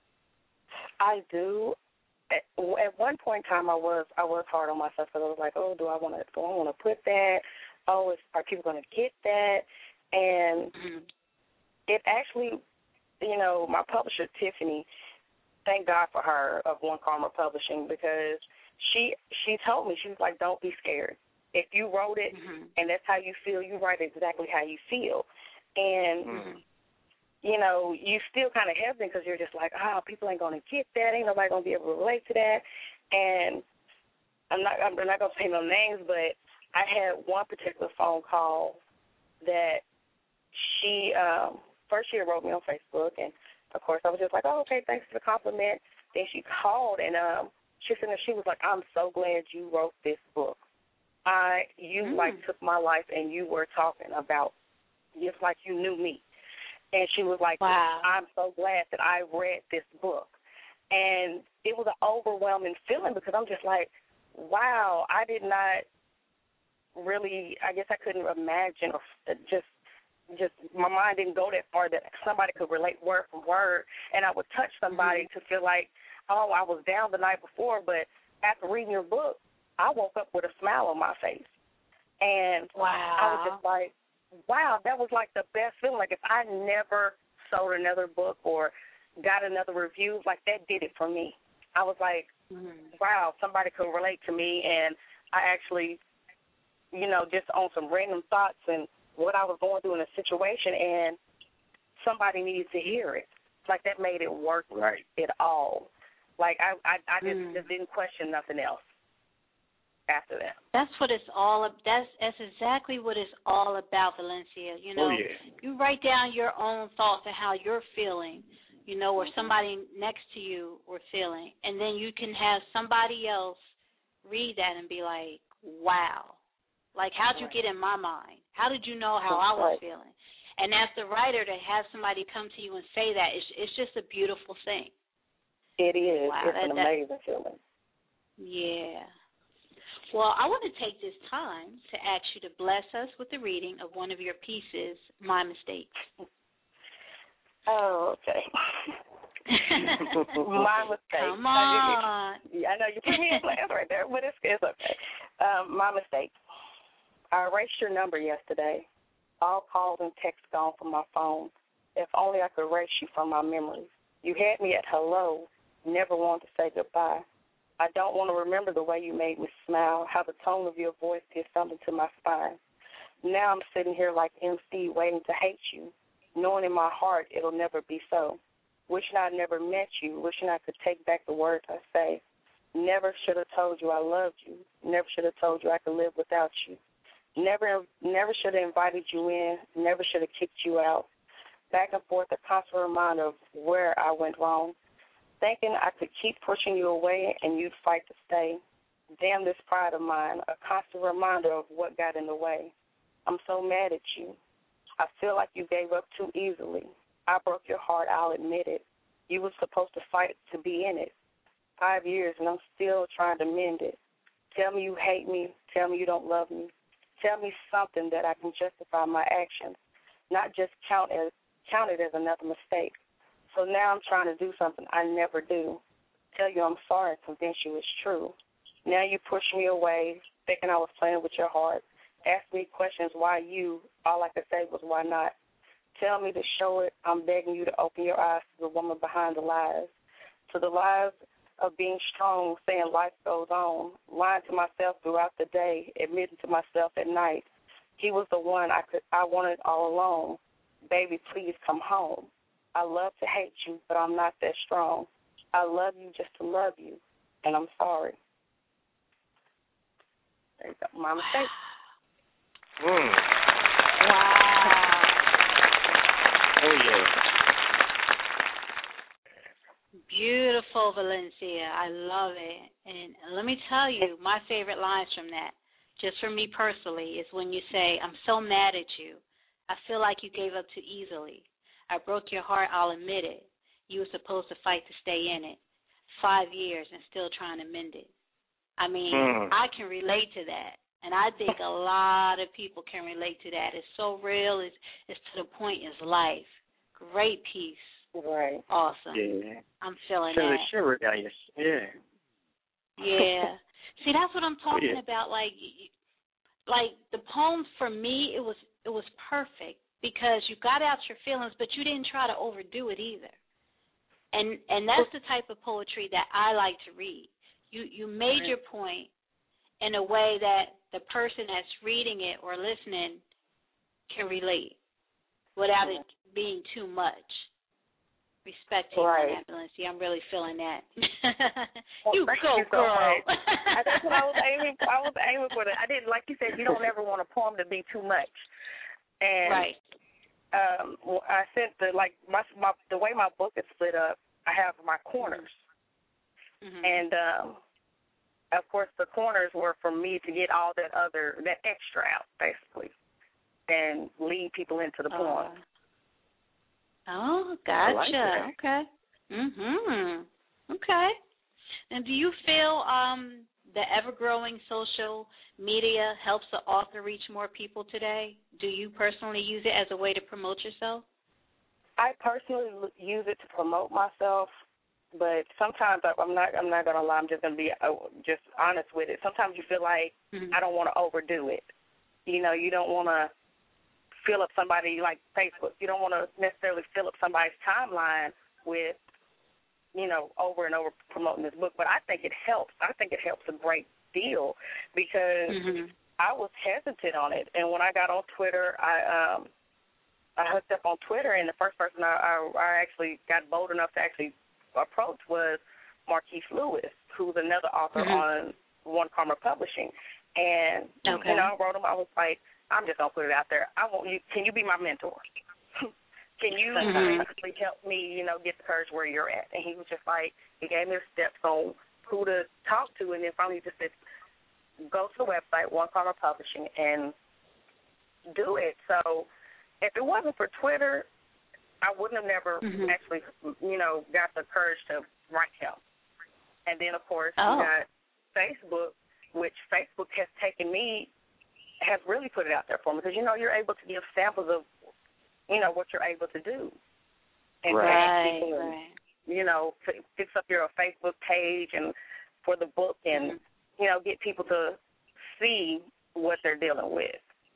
I do. At, at one point in time, I was I was hard on myself, because I was like, oh, do I want to do I want to put that? Oh, is, are people going to get that? And mm-hmm. it actually, you know, my publisher Tiffany, thank God for her, of One Karma Publishing, because she she told me, she was like, don't be scared. If you wrote it mm-hmm. and that's how you feel, you write exactly how you feel. And mm-hmm. you know, you still kind of hesitant because you're just like, oh, people ain't going to get that. Ain't nobody going to be able to relate to that. And I'm not I'm not going to say no names, but I had one particular phone call that she, um, first she wrote me on Facebook, and, of course, I was just like, oh, okay, thanks for the compliment. Then she called, and um, she said, she was like, I'm so glad you wrote this book. I You, mm. like, took my life, and you were talking about just like you knew me. And she was like, wow. I'm so glad that I read this book. And it was an overwhelming feeling, because I'm just like, wow, I did not really, I guess I couldn't imagine, or just, just my mind didn't go that far that somebody could relate word for word, and I would touch somebody mm-hmm. to feel like, oh, I was down the night before, but after reading your book, I woke up with a smile on my face. And wow. I was just like, wow, that was like the best feeling. Like, if I never sold another book or got another review, like, that did it for me. I was like, mm-hmm. wow, somebody could relate to me, and I actually you know, just on some random thoughts and what I was going through in a situation, and somebody needed to hear it. Like, that made it worth right. it all. Like, I I, I just, mm. just didn't question nothing else after that. That's what it's all about. That's, that's exactly what it's all about, Valencia. You know, oh, yeah. you write down your own thoughts and how you're feeling, you know, or somebody next to you were feeling, and then you can have somebody else read that and be like, wow. Like, how'd you get in my mind? How did you know how I was feeling? And as the writer, to have somebody come to you and say that, it's, it's just a beautiful thing. It is. Wow, it's that, an amazing feeling. Yeah. Well, I want to take this time to ask you to bless us with the reading of one of your pieces, My Mistake. Oh, okay. My Mistake. Come on. I know you put me in class right there, but it's, it's okay. Um, my Mistake. I erased your number yesterday. All calls and texts gone from my phone. If only I could erase you from my memories. You had me at hello, never wanted to say goodbye. I don't want to remember the way you made me smile, how the tone of your voice did something to my spine. Now I'm sitting here like M C waiting to hate you, knowing in my heart it'll never be so. Wishing I never met you, wishing I could take back the words I say. Never should have told you I loved you. Never should have told you I could live without you. Never never should have invited you in, never should have kicked you out. Back and forth, a constant reminder of where I went wrong. Thinking I could keep pushing you away and you'd fight to stay. Damn this pride of mine, a constant reminder of what got in the way. I'm so mad at you. I feel like you gave up too easily. I broke your heart, I'll admit it. You were supposed to fight to be in it. Five years and I'm still trying to mend it. Tell me you hate me. Tell me you don't love me. Tell me something that I can justify my actions, not just count as count it as another mistake. So now I'm trying to do something I never do. Tell you I'm sorry and convince you it's true. Now you push me away, thinking I was playing with your heart. Ask me questions why you, all I could say was why not. Tell me to show it. I'm begging you to open your eyes to the woman behind the lies, to the lies of being strong, saying life goes on, lying to myself throughout the day, admitting to myself at night. He was the one I could I wanted all along. Baby, please come home. I love to hate you, but I'm not that strong. I love you just to love you, and I'm sorry. There you go. My mistake. Mm. Wow. Oh, yeah. Beautiful, Valencia. I love it. And let me tell you, my favorite lines from that, just for me personally, is when you say, I'm so mad at you. I feel like you gave up too easily. I broke your heart, I'll admit it. You were supposed to fight to stay in it. Five years and still trying to mend it. I mean, mm. I can relate to that. And I think a lot of people can relate to that. It's so real. It's, it's to the point. It's life. Great piece. Right. Awesome. Yeah. I'm feeling Feel that. the shiver down your, yeah. Yeah. See, that's what I'm talking yeah. about. Like, like the poem for me, it was it was perfect because you got out your feelings, but you didn't try to overdo it either. And and that's the type of poetry that I like to read. You you made your point in a way that the person that's reading it or listening can relate without it being too much. Respect to right. you, Valencia. I'm really feeling that. well, you go, you girl. So that's what I was aiming. I was aiming for. That. I didn't like you said. You don't ever want a poem to be too much. And right. Um, I sent the like my, my the way my book is split up. I have my corners, mm-hmm. and um, of course the corners were for me to get all that other that extra out, basically, and lead people into the poem. Uh. Oh, gotcha. Like okay. Mhm. Okay. And do you feel um, the ever-growing social media helps the author reach more people today? Do you personally use it as a way to promote yourself? I personally use it to promote myself, but sometimes I'm not. I'm not gonna lie. I'm just gonna be uh, just honest with it. Sometimes you feel like mm-hmm. I don't want to overdo it. You know, you don't want to fill up somebody like Facebook. You don't want to necessarily fill up somebody's timeline with, you know, over and over promoting this book. But I think it helps. I think it helps a great deal because mm-hmm. I was hesitant on it, and when I got on Twitter, I um I hooked up on Twitter, and the first person I I, I actually got bold enough to actually approach was Marquise Lewis, who's another author mm-hmm. on One Karma Publishing, and okay. you know I wrote him. I was like, I'm just gonna put it out there. I want you. Can you be my mentor? Can you mm-hmm. actually help me, you know, get the courage where you're at? And he was just like, he gave me the steps on who to talk to, and then finally just said, go to the website, One Karma Publishing, and do it. So if it wasn't for Twitter, I wouldn't have never mm-hmm. actually, you know, got the courage to write him. And then, of course, oh. we got Facebook, which Facebook has taken me, has really put it out there for me, because, you know, you're able to give samples of, you know, what you're able to do. And right, people, right. you know, fix up your Facebook page and for the book and, mm-hmm. you know, get people to see what they're dealing with.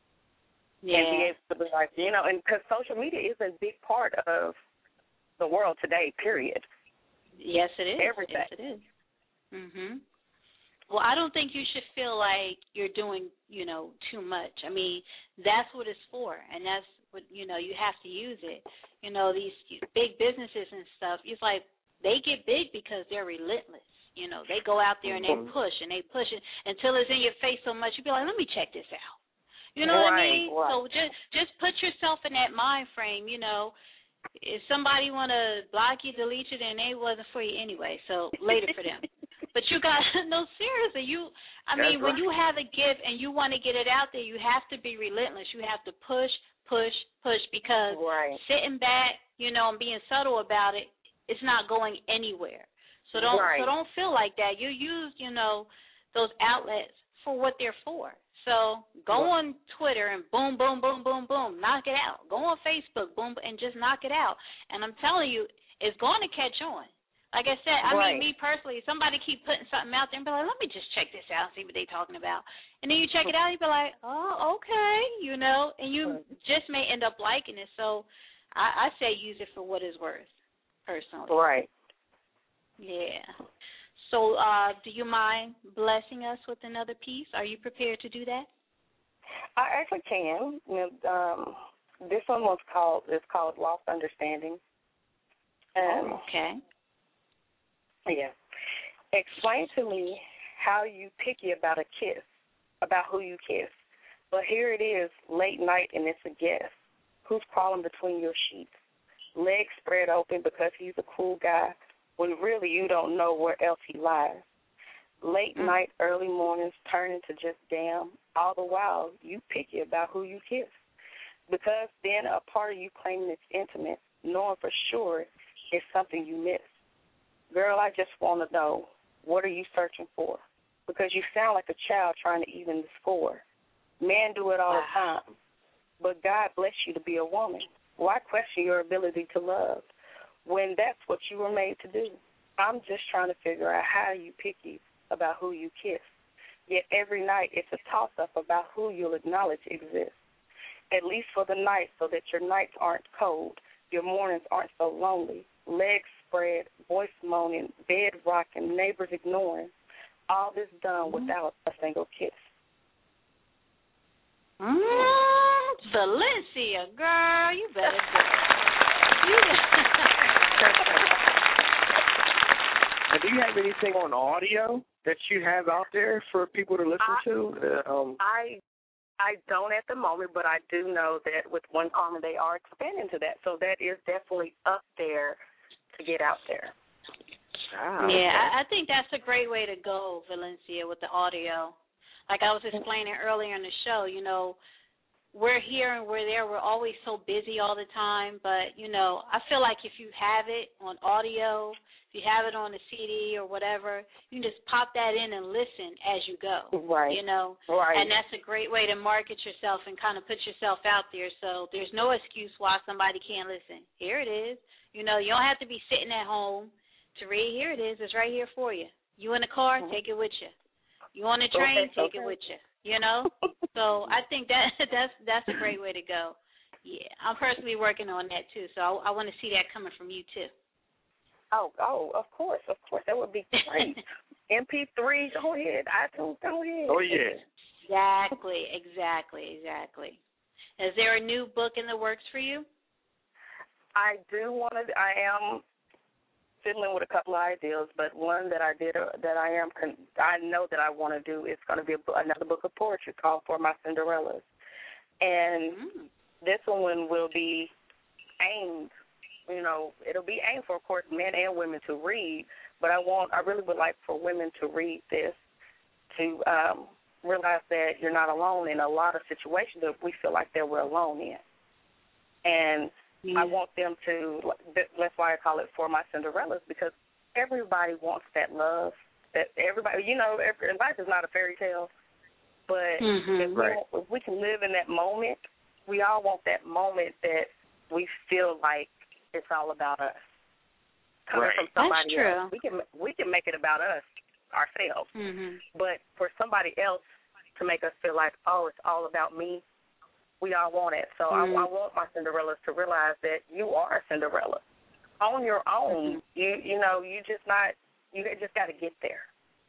Yeah. And be able to be like, you know, and because social media is a big part of the world today, period. Yes, it is. Everything. Yes, it is. Mhm. Well, I don't think you should feel like you're doing, you know, too much. I mean, that's what it's for, and that's what, you know, you have to use it. You know, these big businesses and stuff, it's like they get big because they're relentless. You know, they go out there and they push and they push it until it's in your face so much, you be like, let me check this out. You know right, what I mean? Right. So just just put yourself in that mind frame, you know. If somebody want to block you, delete you, then they wasn't for you anyway, so later for them. But you got, no, seriously, you, I mean, That's when right. you have a gift and you want to get it out there, you have to be relentless. You have to push, push, push, because right. sitting back, you know, and being subtle about it, it's not going anywhere. So don't, right. so don't feel like that. You use, you know, those outlets for what they're for. So go right. on Twitter and boom, boom, boom, boom, boom, knock it out. Go on Facebook, boom, and just knock it out. And I'm telling you, it's going to catch on. Like I said, I right. mean, me personally, somebody keep putting something out there and be like, let me just check this out and see what they're talking about. And then you check it out, you be like, oh, okay, you know, and you just may end up liking it. So I, I say use it for what it's worth, personally. Right. Yeah. So uh, do you mind blessing us with another piece? Are you prepared to do that? I actually can. Um, this one was called, it's called Lost Understanding. Um, oh, okay. Yeah. Explain to me how you picky about a kiss, about who you kiss. But here it is, late night, and it's a guess. Who's crawling between your sheets? Legs spread open because he's a cool guy, when really you don't know where else he lies. Late mm. night, early mornings turn into just damn. All the while, you picky about who you kiss. Because then a part of you claiming it's intimate, knowing for sure it's something you miss. Girl, I just want to know, what are you searching for? Because you sound like a child trying to even the score. Men do it all the time. But God bless you to be a woman. Why question your ability to love when that's what you were made to do? I'm just trying to figure out how you picky about who you kiss. Yet every night it's a toss-up about who you'll acknowledge exists, at least for the night, so that your nights aren't cold, your mornings aren't so lonely, legs spread, voice moaning, bed rocking, neighbors ignoring, all this done mm-hmm. without a single kiss. Mm, Valencia, girl, you better do you Now, do you have anything on audio that you have out there for people to listen I, to? Uh, um, I I don't at the moment, but I do know that with One Karma they are expanding to that. So that is definitely up there to get out there. Ah, yeah, okay. I, I think that's a great way to go, Valencia, with the audio. Like I was explaining earlier in the show, you know, we're here and we're there. We're always so busy all the time. But, you know, I feel like if you have it on audio, if you have it on a C D or whatever, you can just pop that in and listen as you go. Right. You know? Right. And that's a great way to market yourself and kind of put yourself out there. So there's no excuse why somebody can't listen. Here it is. You know, you don't have to be sitting at home to read. Here it is. It's right here for you. You in the car, mm-hmm. take it with you. You on the train, okay, take okay. it with you. You know? So I think that that's that's a great way to go. Yeah, I'm personally working on that too, so I, I want to see that coming from you too. Oh, oh, of course, of course, that would be great. M P three, go ahead. iTunes, go ahead. Oh yeah. Exactly, exactly, exactly. Is there a new book in the works for you? I do want to. I am fiddling with a couple of ideas, but one that I did uh, that I am. Con- I know that I want to do is going to be a, another book of poetry called For My Cinderellas, and mm. this one will be aimed. You know, it'll be aimed for, of course, men and women to read. But I want. I really would like for women to read this to um, realize that you're not alone in a lot of situations that we feel like that we're alone in, and yeah. I want them to, that's why I call it For My Cinderellas, because everybody wants that love. That everybody, you know, every, life is not a fairy tale, but mm-hmm. if, right. we, if we can live in that moment, we all want that moment that we feel like it's all about us. Coming right. from somebody That's true. else, we can we can make it about us ourselves, mm-hmm. but for somebody else to make us feel like, oh, it's all about me. We all want it. So mm-hmm. I, I want my Cinderellas to realize that you are a Cinderella. On your own, mm-hmm. you you know, you just not, you just got to get there.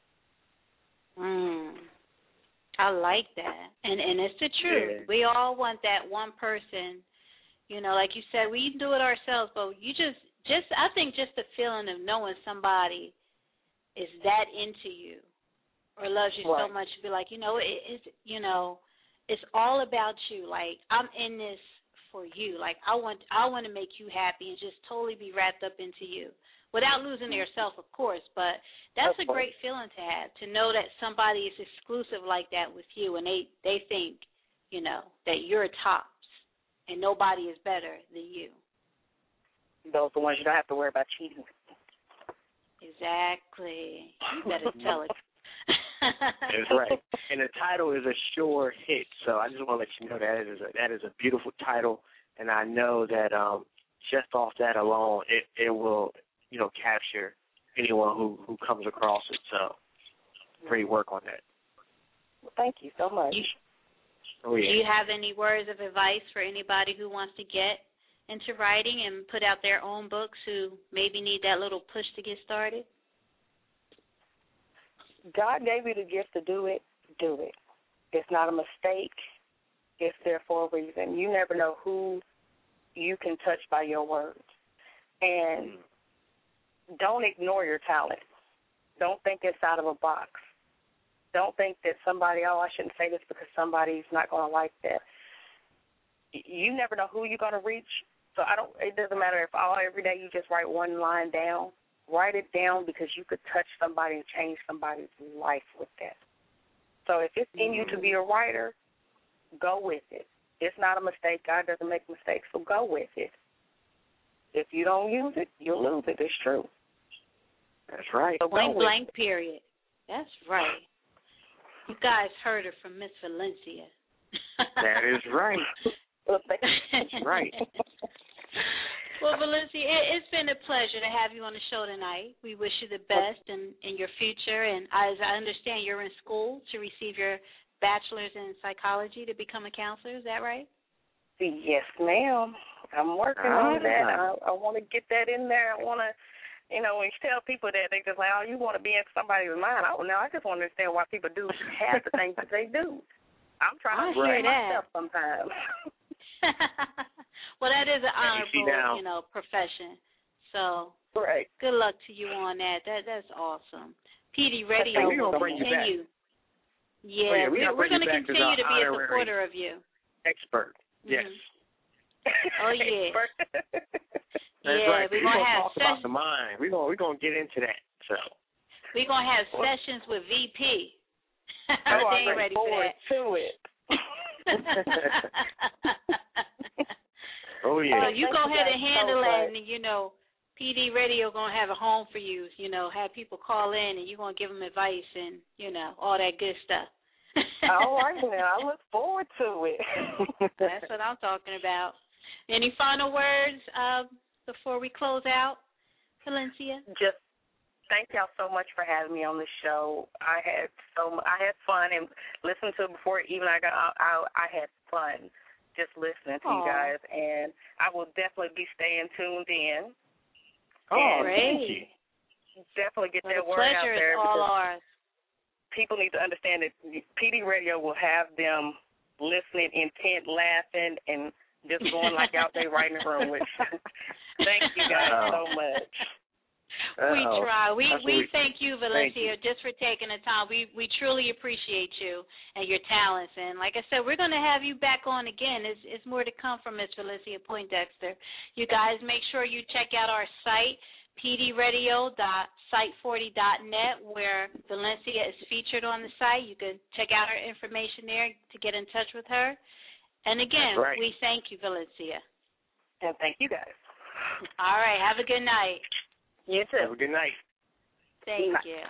Mm. I like that. And and it's the truth. Yeah. We all want that one person, you know, like you said, we do it ourselves, but you just, just I think just the feeling of knowing somebody is that into you or loves you right. so much to be like, you know, it, it's, you know, it's all about you. Like, I'm in this for you. Like, I want I want to make you happy and just totally be wrapped up into you without losing yourself, of course. But that's a great feeling to have, to know that somebody is exclusive like that with you and they, they think, you know, that you're tops and nobody is better than you. Those are the ones you don't have to worry about cheating. Exactly. You better tell it. That's right. And the title is a sure hit, so I just want to let you know that is a, that is a beautiful title, and I know that um, just off that alone, it, it will, you know, capture anyone who, who comes across it. So, great work on that. Well, thank you so much. You, oh, yeah. Do you have any words of advice for anybody who wants to get into writing and put out their own books who maybe need that little push to get started? God gave you the gift to do it, do it. It's not a mistake. It's there for a reason. You never know who you can touch by your words. And mm. don't ignore your talent. Don't think it's out of a box. Don't think that somebody, oh, I shouldn't say this because somebody's not going to like that. You never know who you're going to reach. So I don't. It doesn't matter if all every day you just write one line down. Write it down because you could touch somebody and change somebody's life with that. So if it's in you to be a writer, go with it. It's not a mistake. God doesn't make mistakes, so go with it. If you don't use it, you'll lose it. It's true. That's right. So blank, blank, period. That's right. You guys heard it from Miss Valencia. That is right. That's right. Well, Valencia, it, it's been a pleasure to have you on the show tonight. We wish you the best in, in your future. And as I understand, you're in school to receive your bachelor's in psychology to become a counselor. Is that right? Yes, ma'am. I'm working ah. on that. I, I want to get that in there. I want to, you know, when you tell people that, they just like, oh, you want to be in somebody's mind. I don't know. I just want to understand why people do half the things that they do. I'm trying I to hear right. myself sometimes. Well, that is an honorable, you, you know, profession. So, right. Good luck to you on that. That that's awesome. P D Radio will continue. Yeah, oh, yeah, we we're, we're going to continue to be a supporter of you. Expert, yes. Mm-hmm. Oh yeah. That's yeah, right. we're going to have talk about the mind. We're going we're going to get into that. So. We're going to have well, sessions with V P. Oh, they I'm ready forward for that. to it. Oh yeah. So you go ahead and handle so it, and you know, P D Radio gonna have a home for you. You know, have people call in, and you're gonna give them advice and you know all that good stuff. All right, now I look forward to it. That's what I'm talking about. Any final words uh, before we close out, Valencia? Just thank y'all so much for having me on the show. I had so I had fun and listened to it before even I got I, I had fun. Just listening to Aww. You guys, and I will definitely be staying tuned in. Oh, great! Definitely get well, that word out there. The pleasure is all ours. people need to understand that P D Radio will have them listening, intent, laughing, and just going like out there right in the room with you. Thank you guys Uh-oh. so much. We Uh-oh. try. We That's we we, thank you, Valencia, thank you. just for taking the time. We we truly appreciate you and your talents. And like I said, we're going to have you back on again. It's, it's more to come from Miss Valencia Poindexter. You guys make sure you check out our site, p d radio dot site forty dot net, where Valencia is featured on the site. You can check out her information there to get in touch with her. And again, right. we thank you, Valencia. And thank you guys. All right. Have a good night. You too. Have a good night. Thank night. you.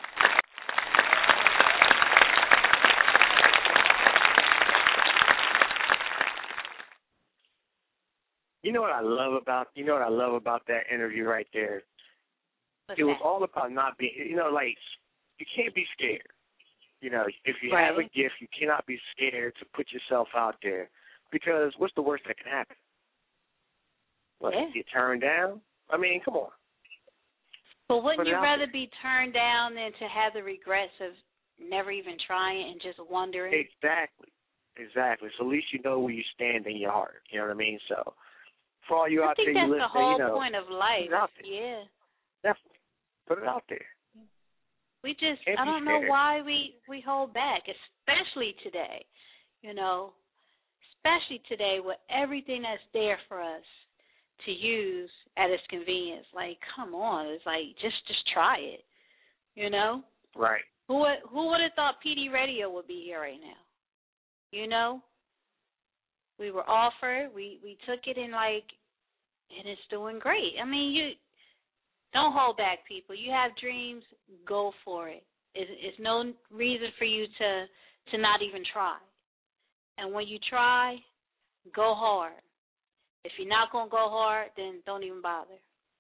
You know what I love about you know what I love about that interview right there? What's it was that? all about not being, you know, like, you can't be scared. You know, if you right. have a gift, you cannot be scared to put yourself out there, because what's the worst that can happen? What, yeah. get turned down? I mean, come on. But wouldn't Put it you out rather there. be turned down than to have the regrets of never even trying and just wondering? Exactly. Exactly. So at least you know where you stand in your heart. You know what I mean? So for all you I out think there, that's you the listening, whole you know, point of life. put it out there. Yeah. Definitely. Put it out there. We just, Can't I be don't know scared. why we, we hold back, especially today, you know, especially today with everything that's there for us to use at its convenience. Like, come on, it's like, just just try it, you know? Right. Who would, who would have thought P D Radio would be here right now? You know? We were offered, we, we took it and, like, and it's doing great. I mean, you don't hold back, people. You have dreams, go for it. It's, it's no reason for you to, to not even try. And when you try, go hard. If you're not going to go hard, then don't even bother.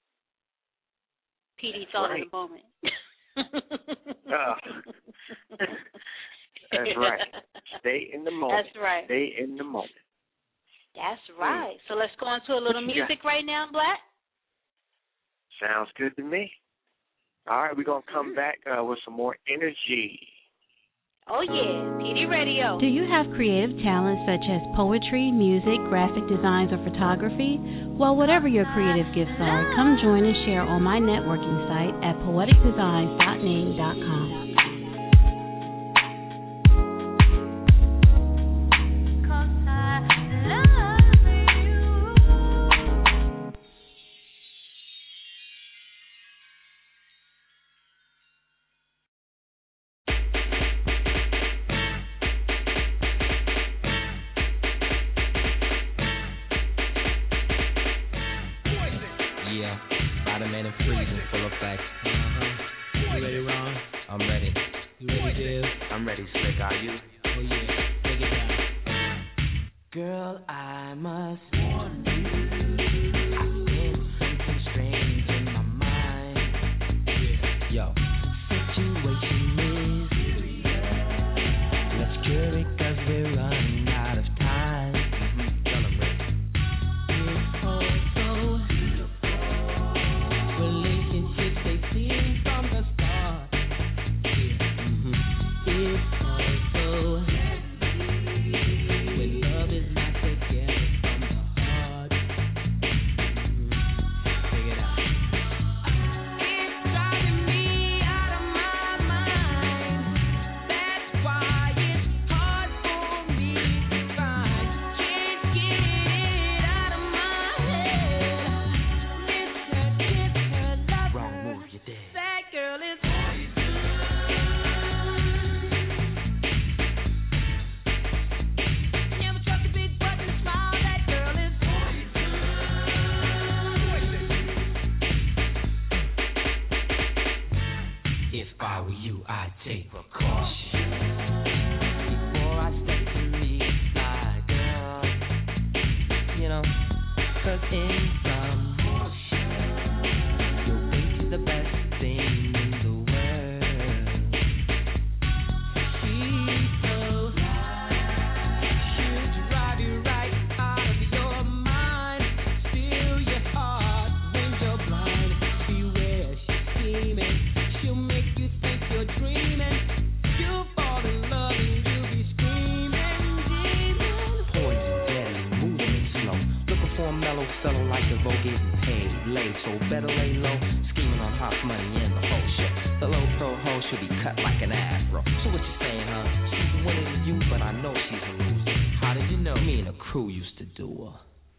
P D thought right. in a moment. uh, that's right. Stay in the moment. That's right. Stay in the moment. That's right. So let's go into a little music right now, Black. Sounds good to me. All right, we're going to come back uh, with some more energy. Oh, yeah, P D Radio. Do you have creative talents such as poetry, music, graphic designs, or photography? Well, whatever your creative gifts are, come join and share on my networking site at poetic designs dot name dot com. She'll make you think you're dreaming. You she'll be cut like an afro. So what you saying, huh? She's winning to you, but I know she's a loser. How did you know? Me and the crew used to do her.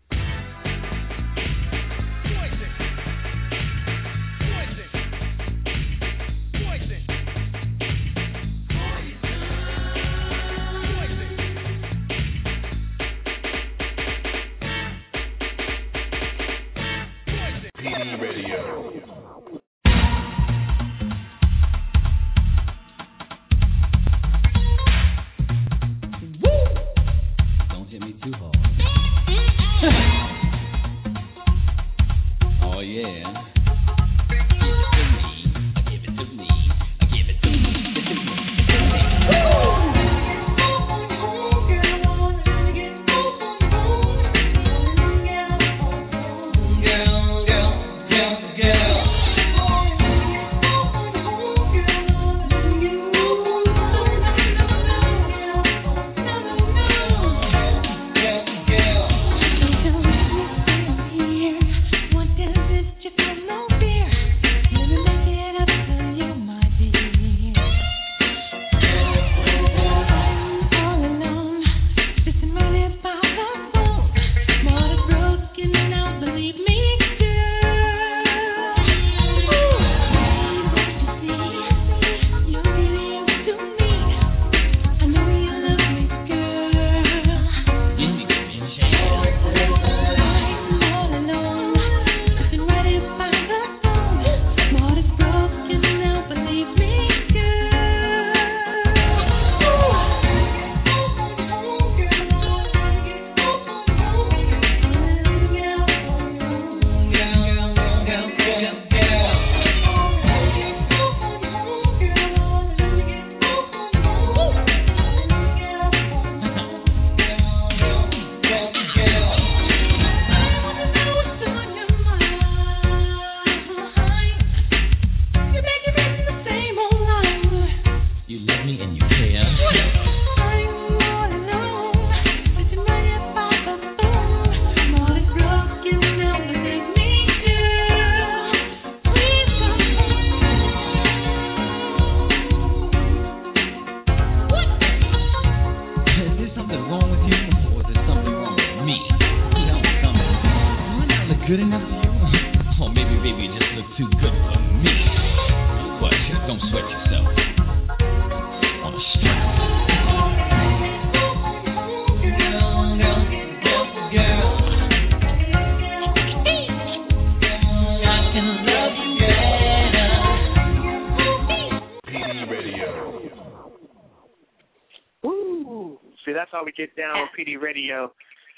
We get down on P D Radio.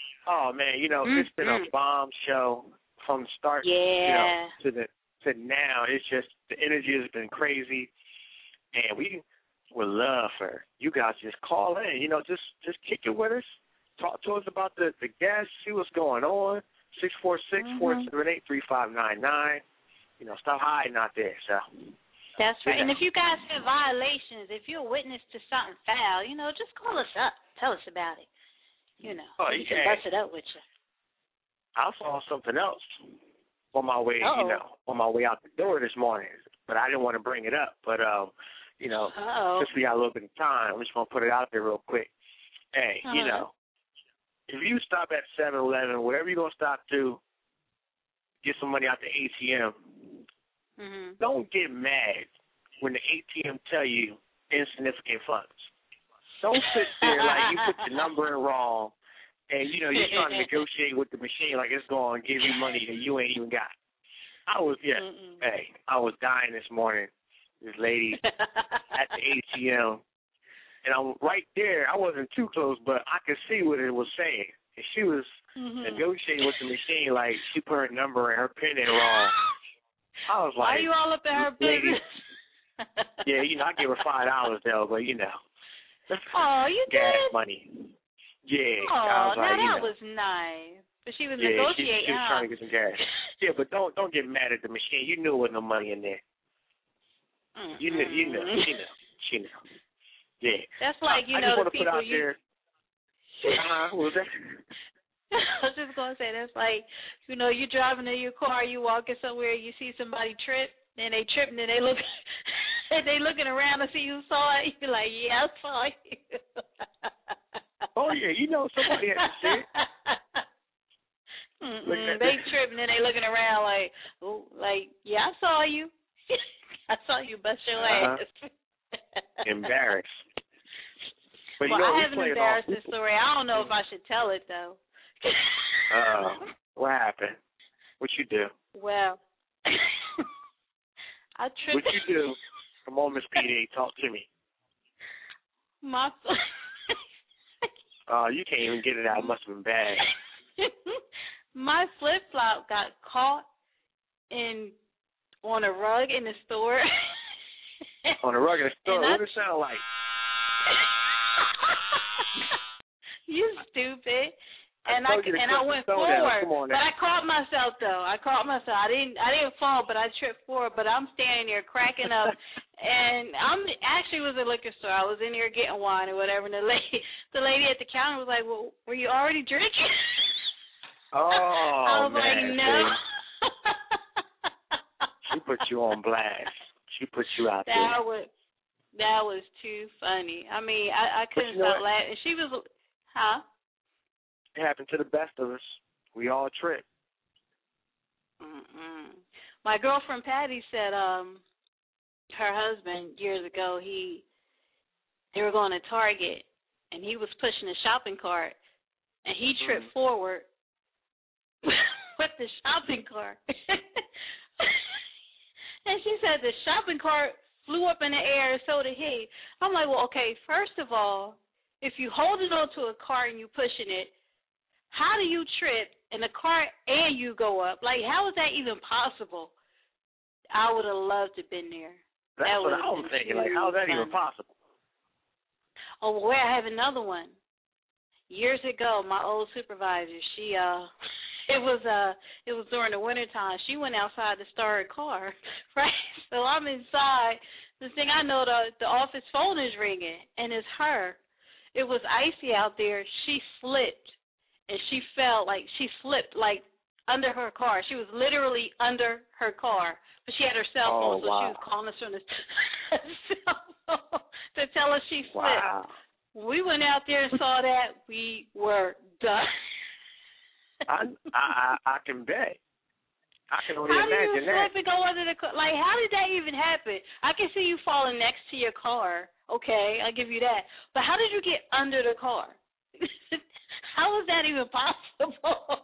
Oh man, you know mm-hmm. it's been a bomb show from the start, yeah. you know, to the to now. It's just the energy has been crazy, and we would love for you guys to just call in. You know, just just kick it with us, talk to us about the the guests, see what's going on. Six four six four seven eight three five nine nine. You know, stop hiding out there. So. That's right. Yeah. And if you guys have violations, if you're a witness to something foul, you know, just call us up. Tell us about it. You know, oh, we yeah. can bust it up with you. I saw something else on my way, Uh-oh. you know, on my way out the door this morning, but I didn't want to bring it up. But, um, you know, Uh-oh. since we got a little bit of time, I'm just going to put it out there real quick. Hey, uh-huh. you know, if you stop at seven eleven, wherever you're going to stop to, get some money out the A T M, mm-hmm. don't get mad when the A T M tell you insignificant funds. Don't sit there like you put the number in wrong and, you know, you're trying to negotiate with the machine like it's going to give you money that you ain't even got. I was, yeah, Mm-mm. hey, I was dying this morning. This lady at the A T M, and I'm right there. I wasn't too close, but I could see what it was saying. And she was mm-hmm. negotiating with the machine like she put her number and her pin in wrong. I was like, why are you all up in her business? Yeah, you know, I give her five dollars though, but you know. Oh, you gas did? money. Yeah. Oh, I was now like, that you know, was nice. But she was yeah, negotiating. she, she was huh? trying to get some gas. Yeah, but don't don't get mad at the machine. You knew there was no money in there. Mm-hmm. You knew, you know, she knew, she knew. Yeah. That's like, you I, know, I just the want to put people out you. there. Uh-huh, what was that? I was just gonna say that's like, you know, you driving in your car, you walking somewhere, you see somebody trip, and they trip, and then they look, they looking around to see who saw it. You're like, yeah, I saw you. Oh yeah, you know somebody had to see it. They tripping and they looking around like, oh, like, yeah, I saw you. I saw you bust your uh-huh. ass. Embarrassed. But well, you know, I have an embarrassing story. I don't know if I should tell it though. uh, what happened? What you do? Well, I tripped. What you do? Come on, Miss P D, talk to me. My. Oh, uh, you can't even get it out. It must have been bad. My flip flop got caught in on a rug in the store. On a rug in the store? And what I, does it sound like? You stupid. I And I, I and I went forward, but I caught myself though. I caught myself. I didn't I didn't fall, but I tripped forward. But I'm standing there cracking up, and I'm actually was at a liquor store. I was in there getting wine or whatever. And the lady the lady at the counter was like, "Well, were you already drinking?" Oh, I was man, like, "No." She put you on blast. She put you out that there. That was that was too funny. I mean, I, I couldn't you know stop laughing. She was, huh? It happened to the best of us. We all trip. Mm-mm. My girlfriend Patty said, um, her husband years ago, he they were going to Target, and he was pushing a shopping cart, and he tripped mm-hmm. forward with the shopping cart. And she said the shopping cart flew up in the air, and so did he. I'm like, well, okay, first of all, if you hold it onto a cart and you pushing it, how do you trip in the cart and you go up? Like, how is that even possible? I would have loved to have been there. That's that what I was thinking. Like, how is that fun. even possible? Oh, well, wait, I have another one. Years ago, my old supervisor, she, uh, it was uh, it was during the wintertime. She went outside to start her car, right? So I'm inside. The thing I know, the the office phone is ringing, and it's her. It was icy out there. She slipped. And she fell, like, she slipped, like, under her car. She was literally under her car. But she had her cell phone, oh, so wow. she was calling us from the cell phone to tell us she slipped. Wow. We went out there and saw that. We were done. I, I I can bet. I can only how imagine that. How do you slip and go under the car? Like, how did that even happen? I can see you falling next to your car. Okay, I'll give you that. But how did you get under the car? How is that even possible?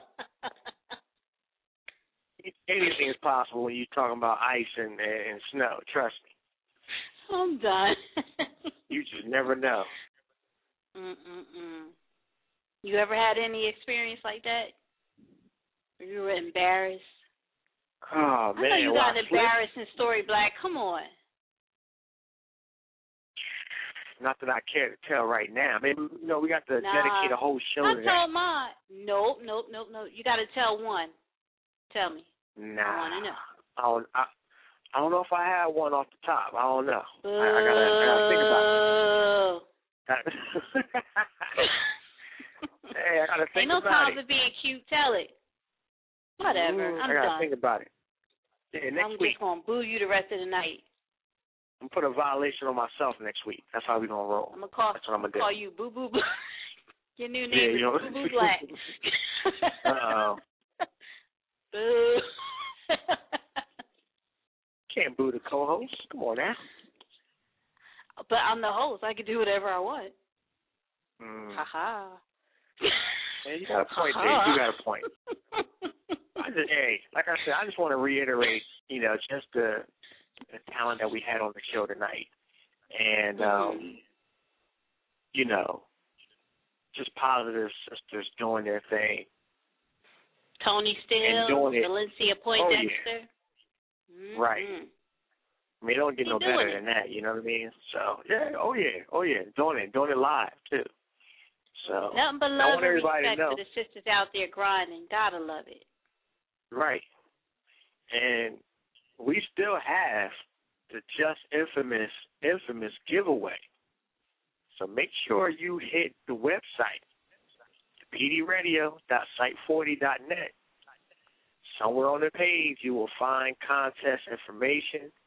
Anything is possible when you're talking about ice and, and snow. Trust me. I'm done. You just never know. Mm-mm-mm. You ever had any experience like that? You were embarrassed? Oh, man. I know you got an well, embarrassing story, Black. Come on. Not that I care to tell right now. Maybe, you know, we got to nah, dedicate a whole show I to that. I told mine. Nope, nope, nope, nope. You got to tell one. Tell me. Nah. I want to know. I don't, I, I don't know if I have one off the top. I don't know. I, I gotta, I gotta think about it. Hey, I gotta think Ain't no about time it. for being cute. Tell it. Whatever. Mm, I'm I gotta done. think about it. Yeah, next I'm week. just gonna boo you the rest of the night. I'm gonna put a violation on myself next week. That's how we gonna roll. I'm gonna call. That's what I'm gonna call do. you Boo Boo Boo. Your new name yeah, is you know. Boo Boo Black. Uh oh. Boo. Can't boo the co-host. Come on now. But I'm the host. I can do whatever I want. Mm. Ha ha. Yeah, you got a point there. You got a point. I just, hey, like I said, I just want to reiterate, you know, just the, the talent that we had on the show tonight, and um, mm-hmm. you know, just positive sisters doing their thing. Tony Steele, Valencia Poindexter. Oh, yeah. Mm-hmm. Right. I mean, it don't get Keep no better it. than that, you know what I mean? So, yeah, oh, yeah, oh, yeah, doing it, doing it live, too. So, nothing but love and respect for the sisters out there grinding. Gotta love it. Right. And we still have the Just Infamous, infamous giveaway. So make sure you hit the website, p d radio dot site forty dot net. Somewhere on the page, you will find contest information,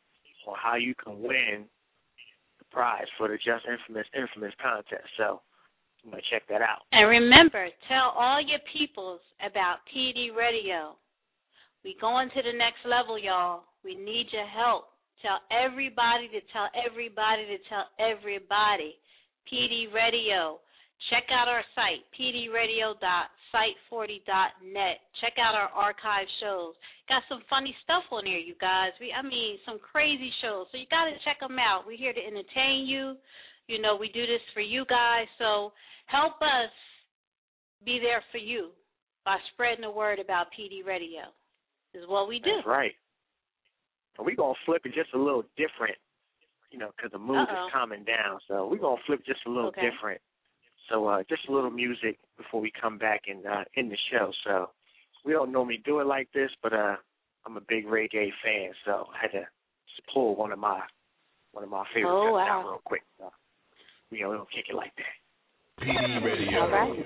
on how you can win the prize for the Just Infamous Infamous contest. So you might check that out. And remember, tell all your peoples about P D Radio. We going to the next level, y'all. We need your help. Tell everybody to tell everybody to tell everybody. P D Radio. Check out our site, p d radio dot site forty dot net. Check out our archive shows. Got some funny stuff on here, you guys. We, I mean, some crazy shows. So you got to check them out. We're here to entertain you. You know, we do this for you guys. So help us be there for you by spreading the word about P D Radio. This is what we do. That's right. And we're going to flip it just a little different, you know, because the mood Uh-oh. is calming down. So we're going to flip just a little Okay. different. So uh, just a little music before we come back and uh, in the show. So we don't normally do it like this, but uh, I'm a big reggae fan, so I had to pull one of my one of my favorite Oh, cuts wow. out real quick. So we don't, we don't kick it like that. P D Radio. All right.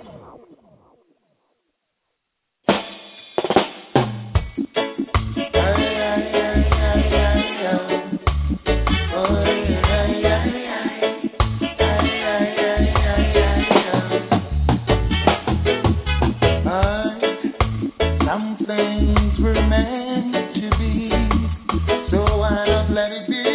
Some things were meant to be, so why not let it be?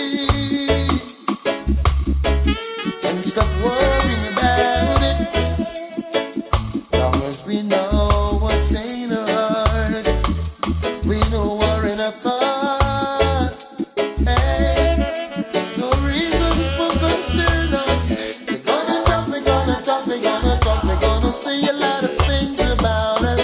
And stop worrying about it. Long as we know what's in our heart, we know we're in a thought. Hey, no reason for concern. We're gonna talk, we're gonna talk, we're gonna talk, we're gonna say a lot of things about us.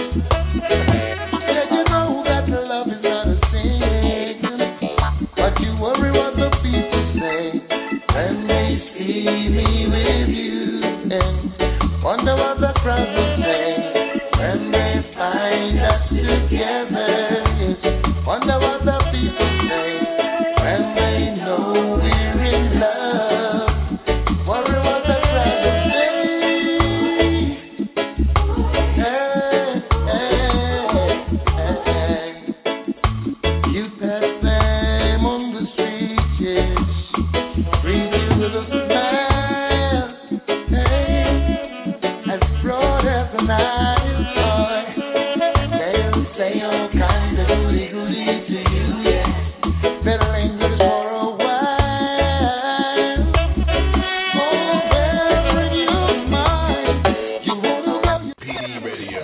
Worry what the people say when they see me with you, and wonder what the crowd will say when they find us together. Yes, wonder what the people say when they know we're in love. Worry what the crowd will say. Hey, hey, hey, hey. You pass them on the street, yes. Greet you with a smile. Hey, as broad as an eye, boy. They'll say all kinds of goody goody to you, yes. Better English for a while. Oh, bear in your mind, you wanna love your P D Radio.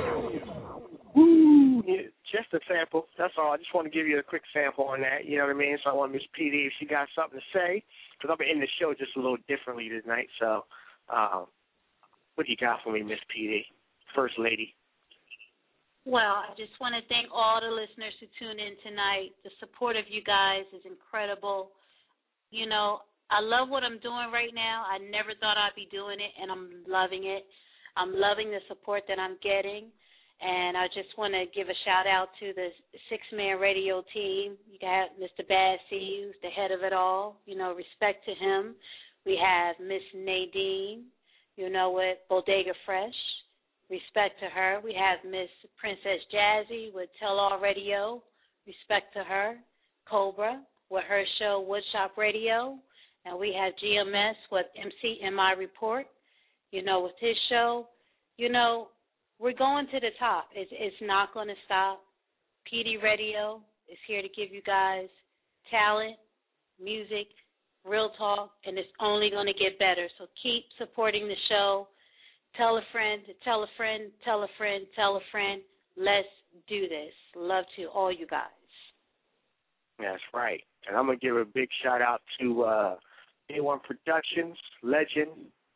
Woo! Yeah, just a sample. That's all. I just want to give you a quick sample on that. You know what I mean? So I want Miss P D, if she got something to say, because I'll be in the show just a little differently tonight. So um, what do you got for me, Miss P D? First lady. Well, I just want to thank all the listeners who tune in tonight. The support of you guys is incredible. You know, I love what I'm doing right now. I never thought I'd be doing it, and I'm loving it. I'm loving the support that I'm getting. And I just want to give a shout-out to the six-man radio team. You got Mister Bassy, who's the head of it all. You know, respect to him. We have Miss Nadine, you know, with Bodega Fresh. Respect to her. We have Miss Princess Jazzy with Tell All Radio. Respect to her. Cobra with her show Woodshop Radio. And we have G M S with M C M I Report, you know, with his show. You know, we're going to the top. It's, it's not going to stop. P D Radio is here to give you guys talent, music, real talk, and it's only going to get better. So keep supporting the show. Tell a friend, tell a friend, tell a friend, tell a friend. Let's do this. Love to all you guys. That's right. And I'm going to give a big shout-out to uh, A one Productions, Legend,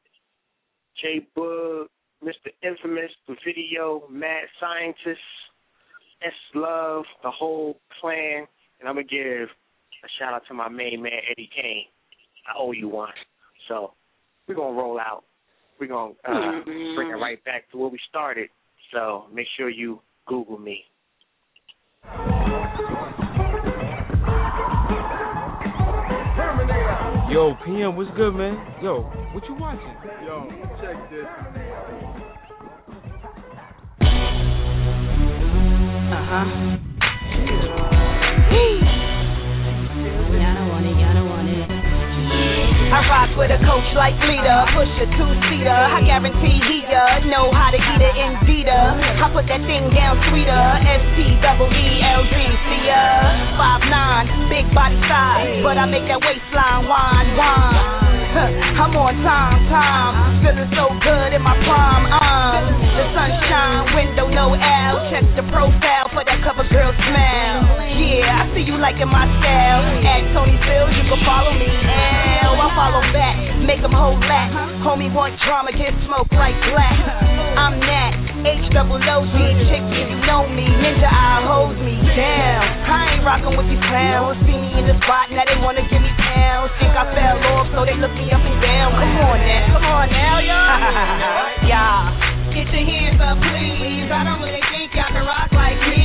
J Boog, Mister Infamous, the video, Mad Scientist, S Love, the whole clan. And I'm going to give a shout-out to my main man, Eddie Kane. I owe you one. So we're going to roll out. We're going to uh, mm-hmm. bring it right back to where we started. So make sure you Google me. Yo, P M, what's good, man? Yo, what you watching? Yo, check this. Uh-huh. Y'all don't want it, y'all don't want it. rock with a coach like leader. Push a two-seater, I guarantee he uh, know how to eat it in Vita. I put that thing down sweeter. S T E E L Z, see ya. five nine, big body size, but I make that waistline wine, wine. I'm on time, time, feeling so good in my prime. Um, the sunshine, window, no L. Check the profile for that cover girl smile. Yeah, I see you liking my style. At Tony Fields, you can follow me. L, I follow back, make them hold back. Homie want drama, get smoked like black. I'm that H double O G, chicks if you know me. Ninja eye holds me down. I ain't rocking with these clowns. See me in the spot, now they wanna give me pounds. Think I fell off, so they look me up and down. Come on now, come on now, y'all. Yeah, get your hands up, please. I don't really think y'all can rock like me.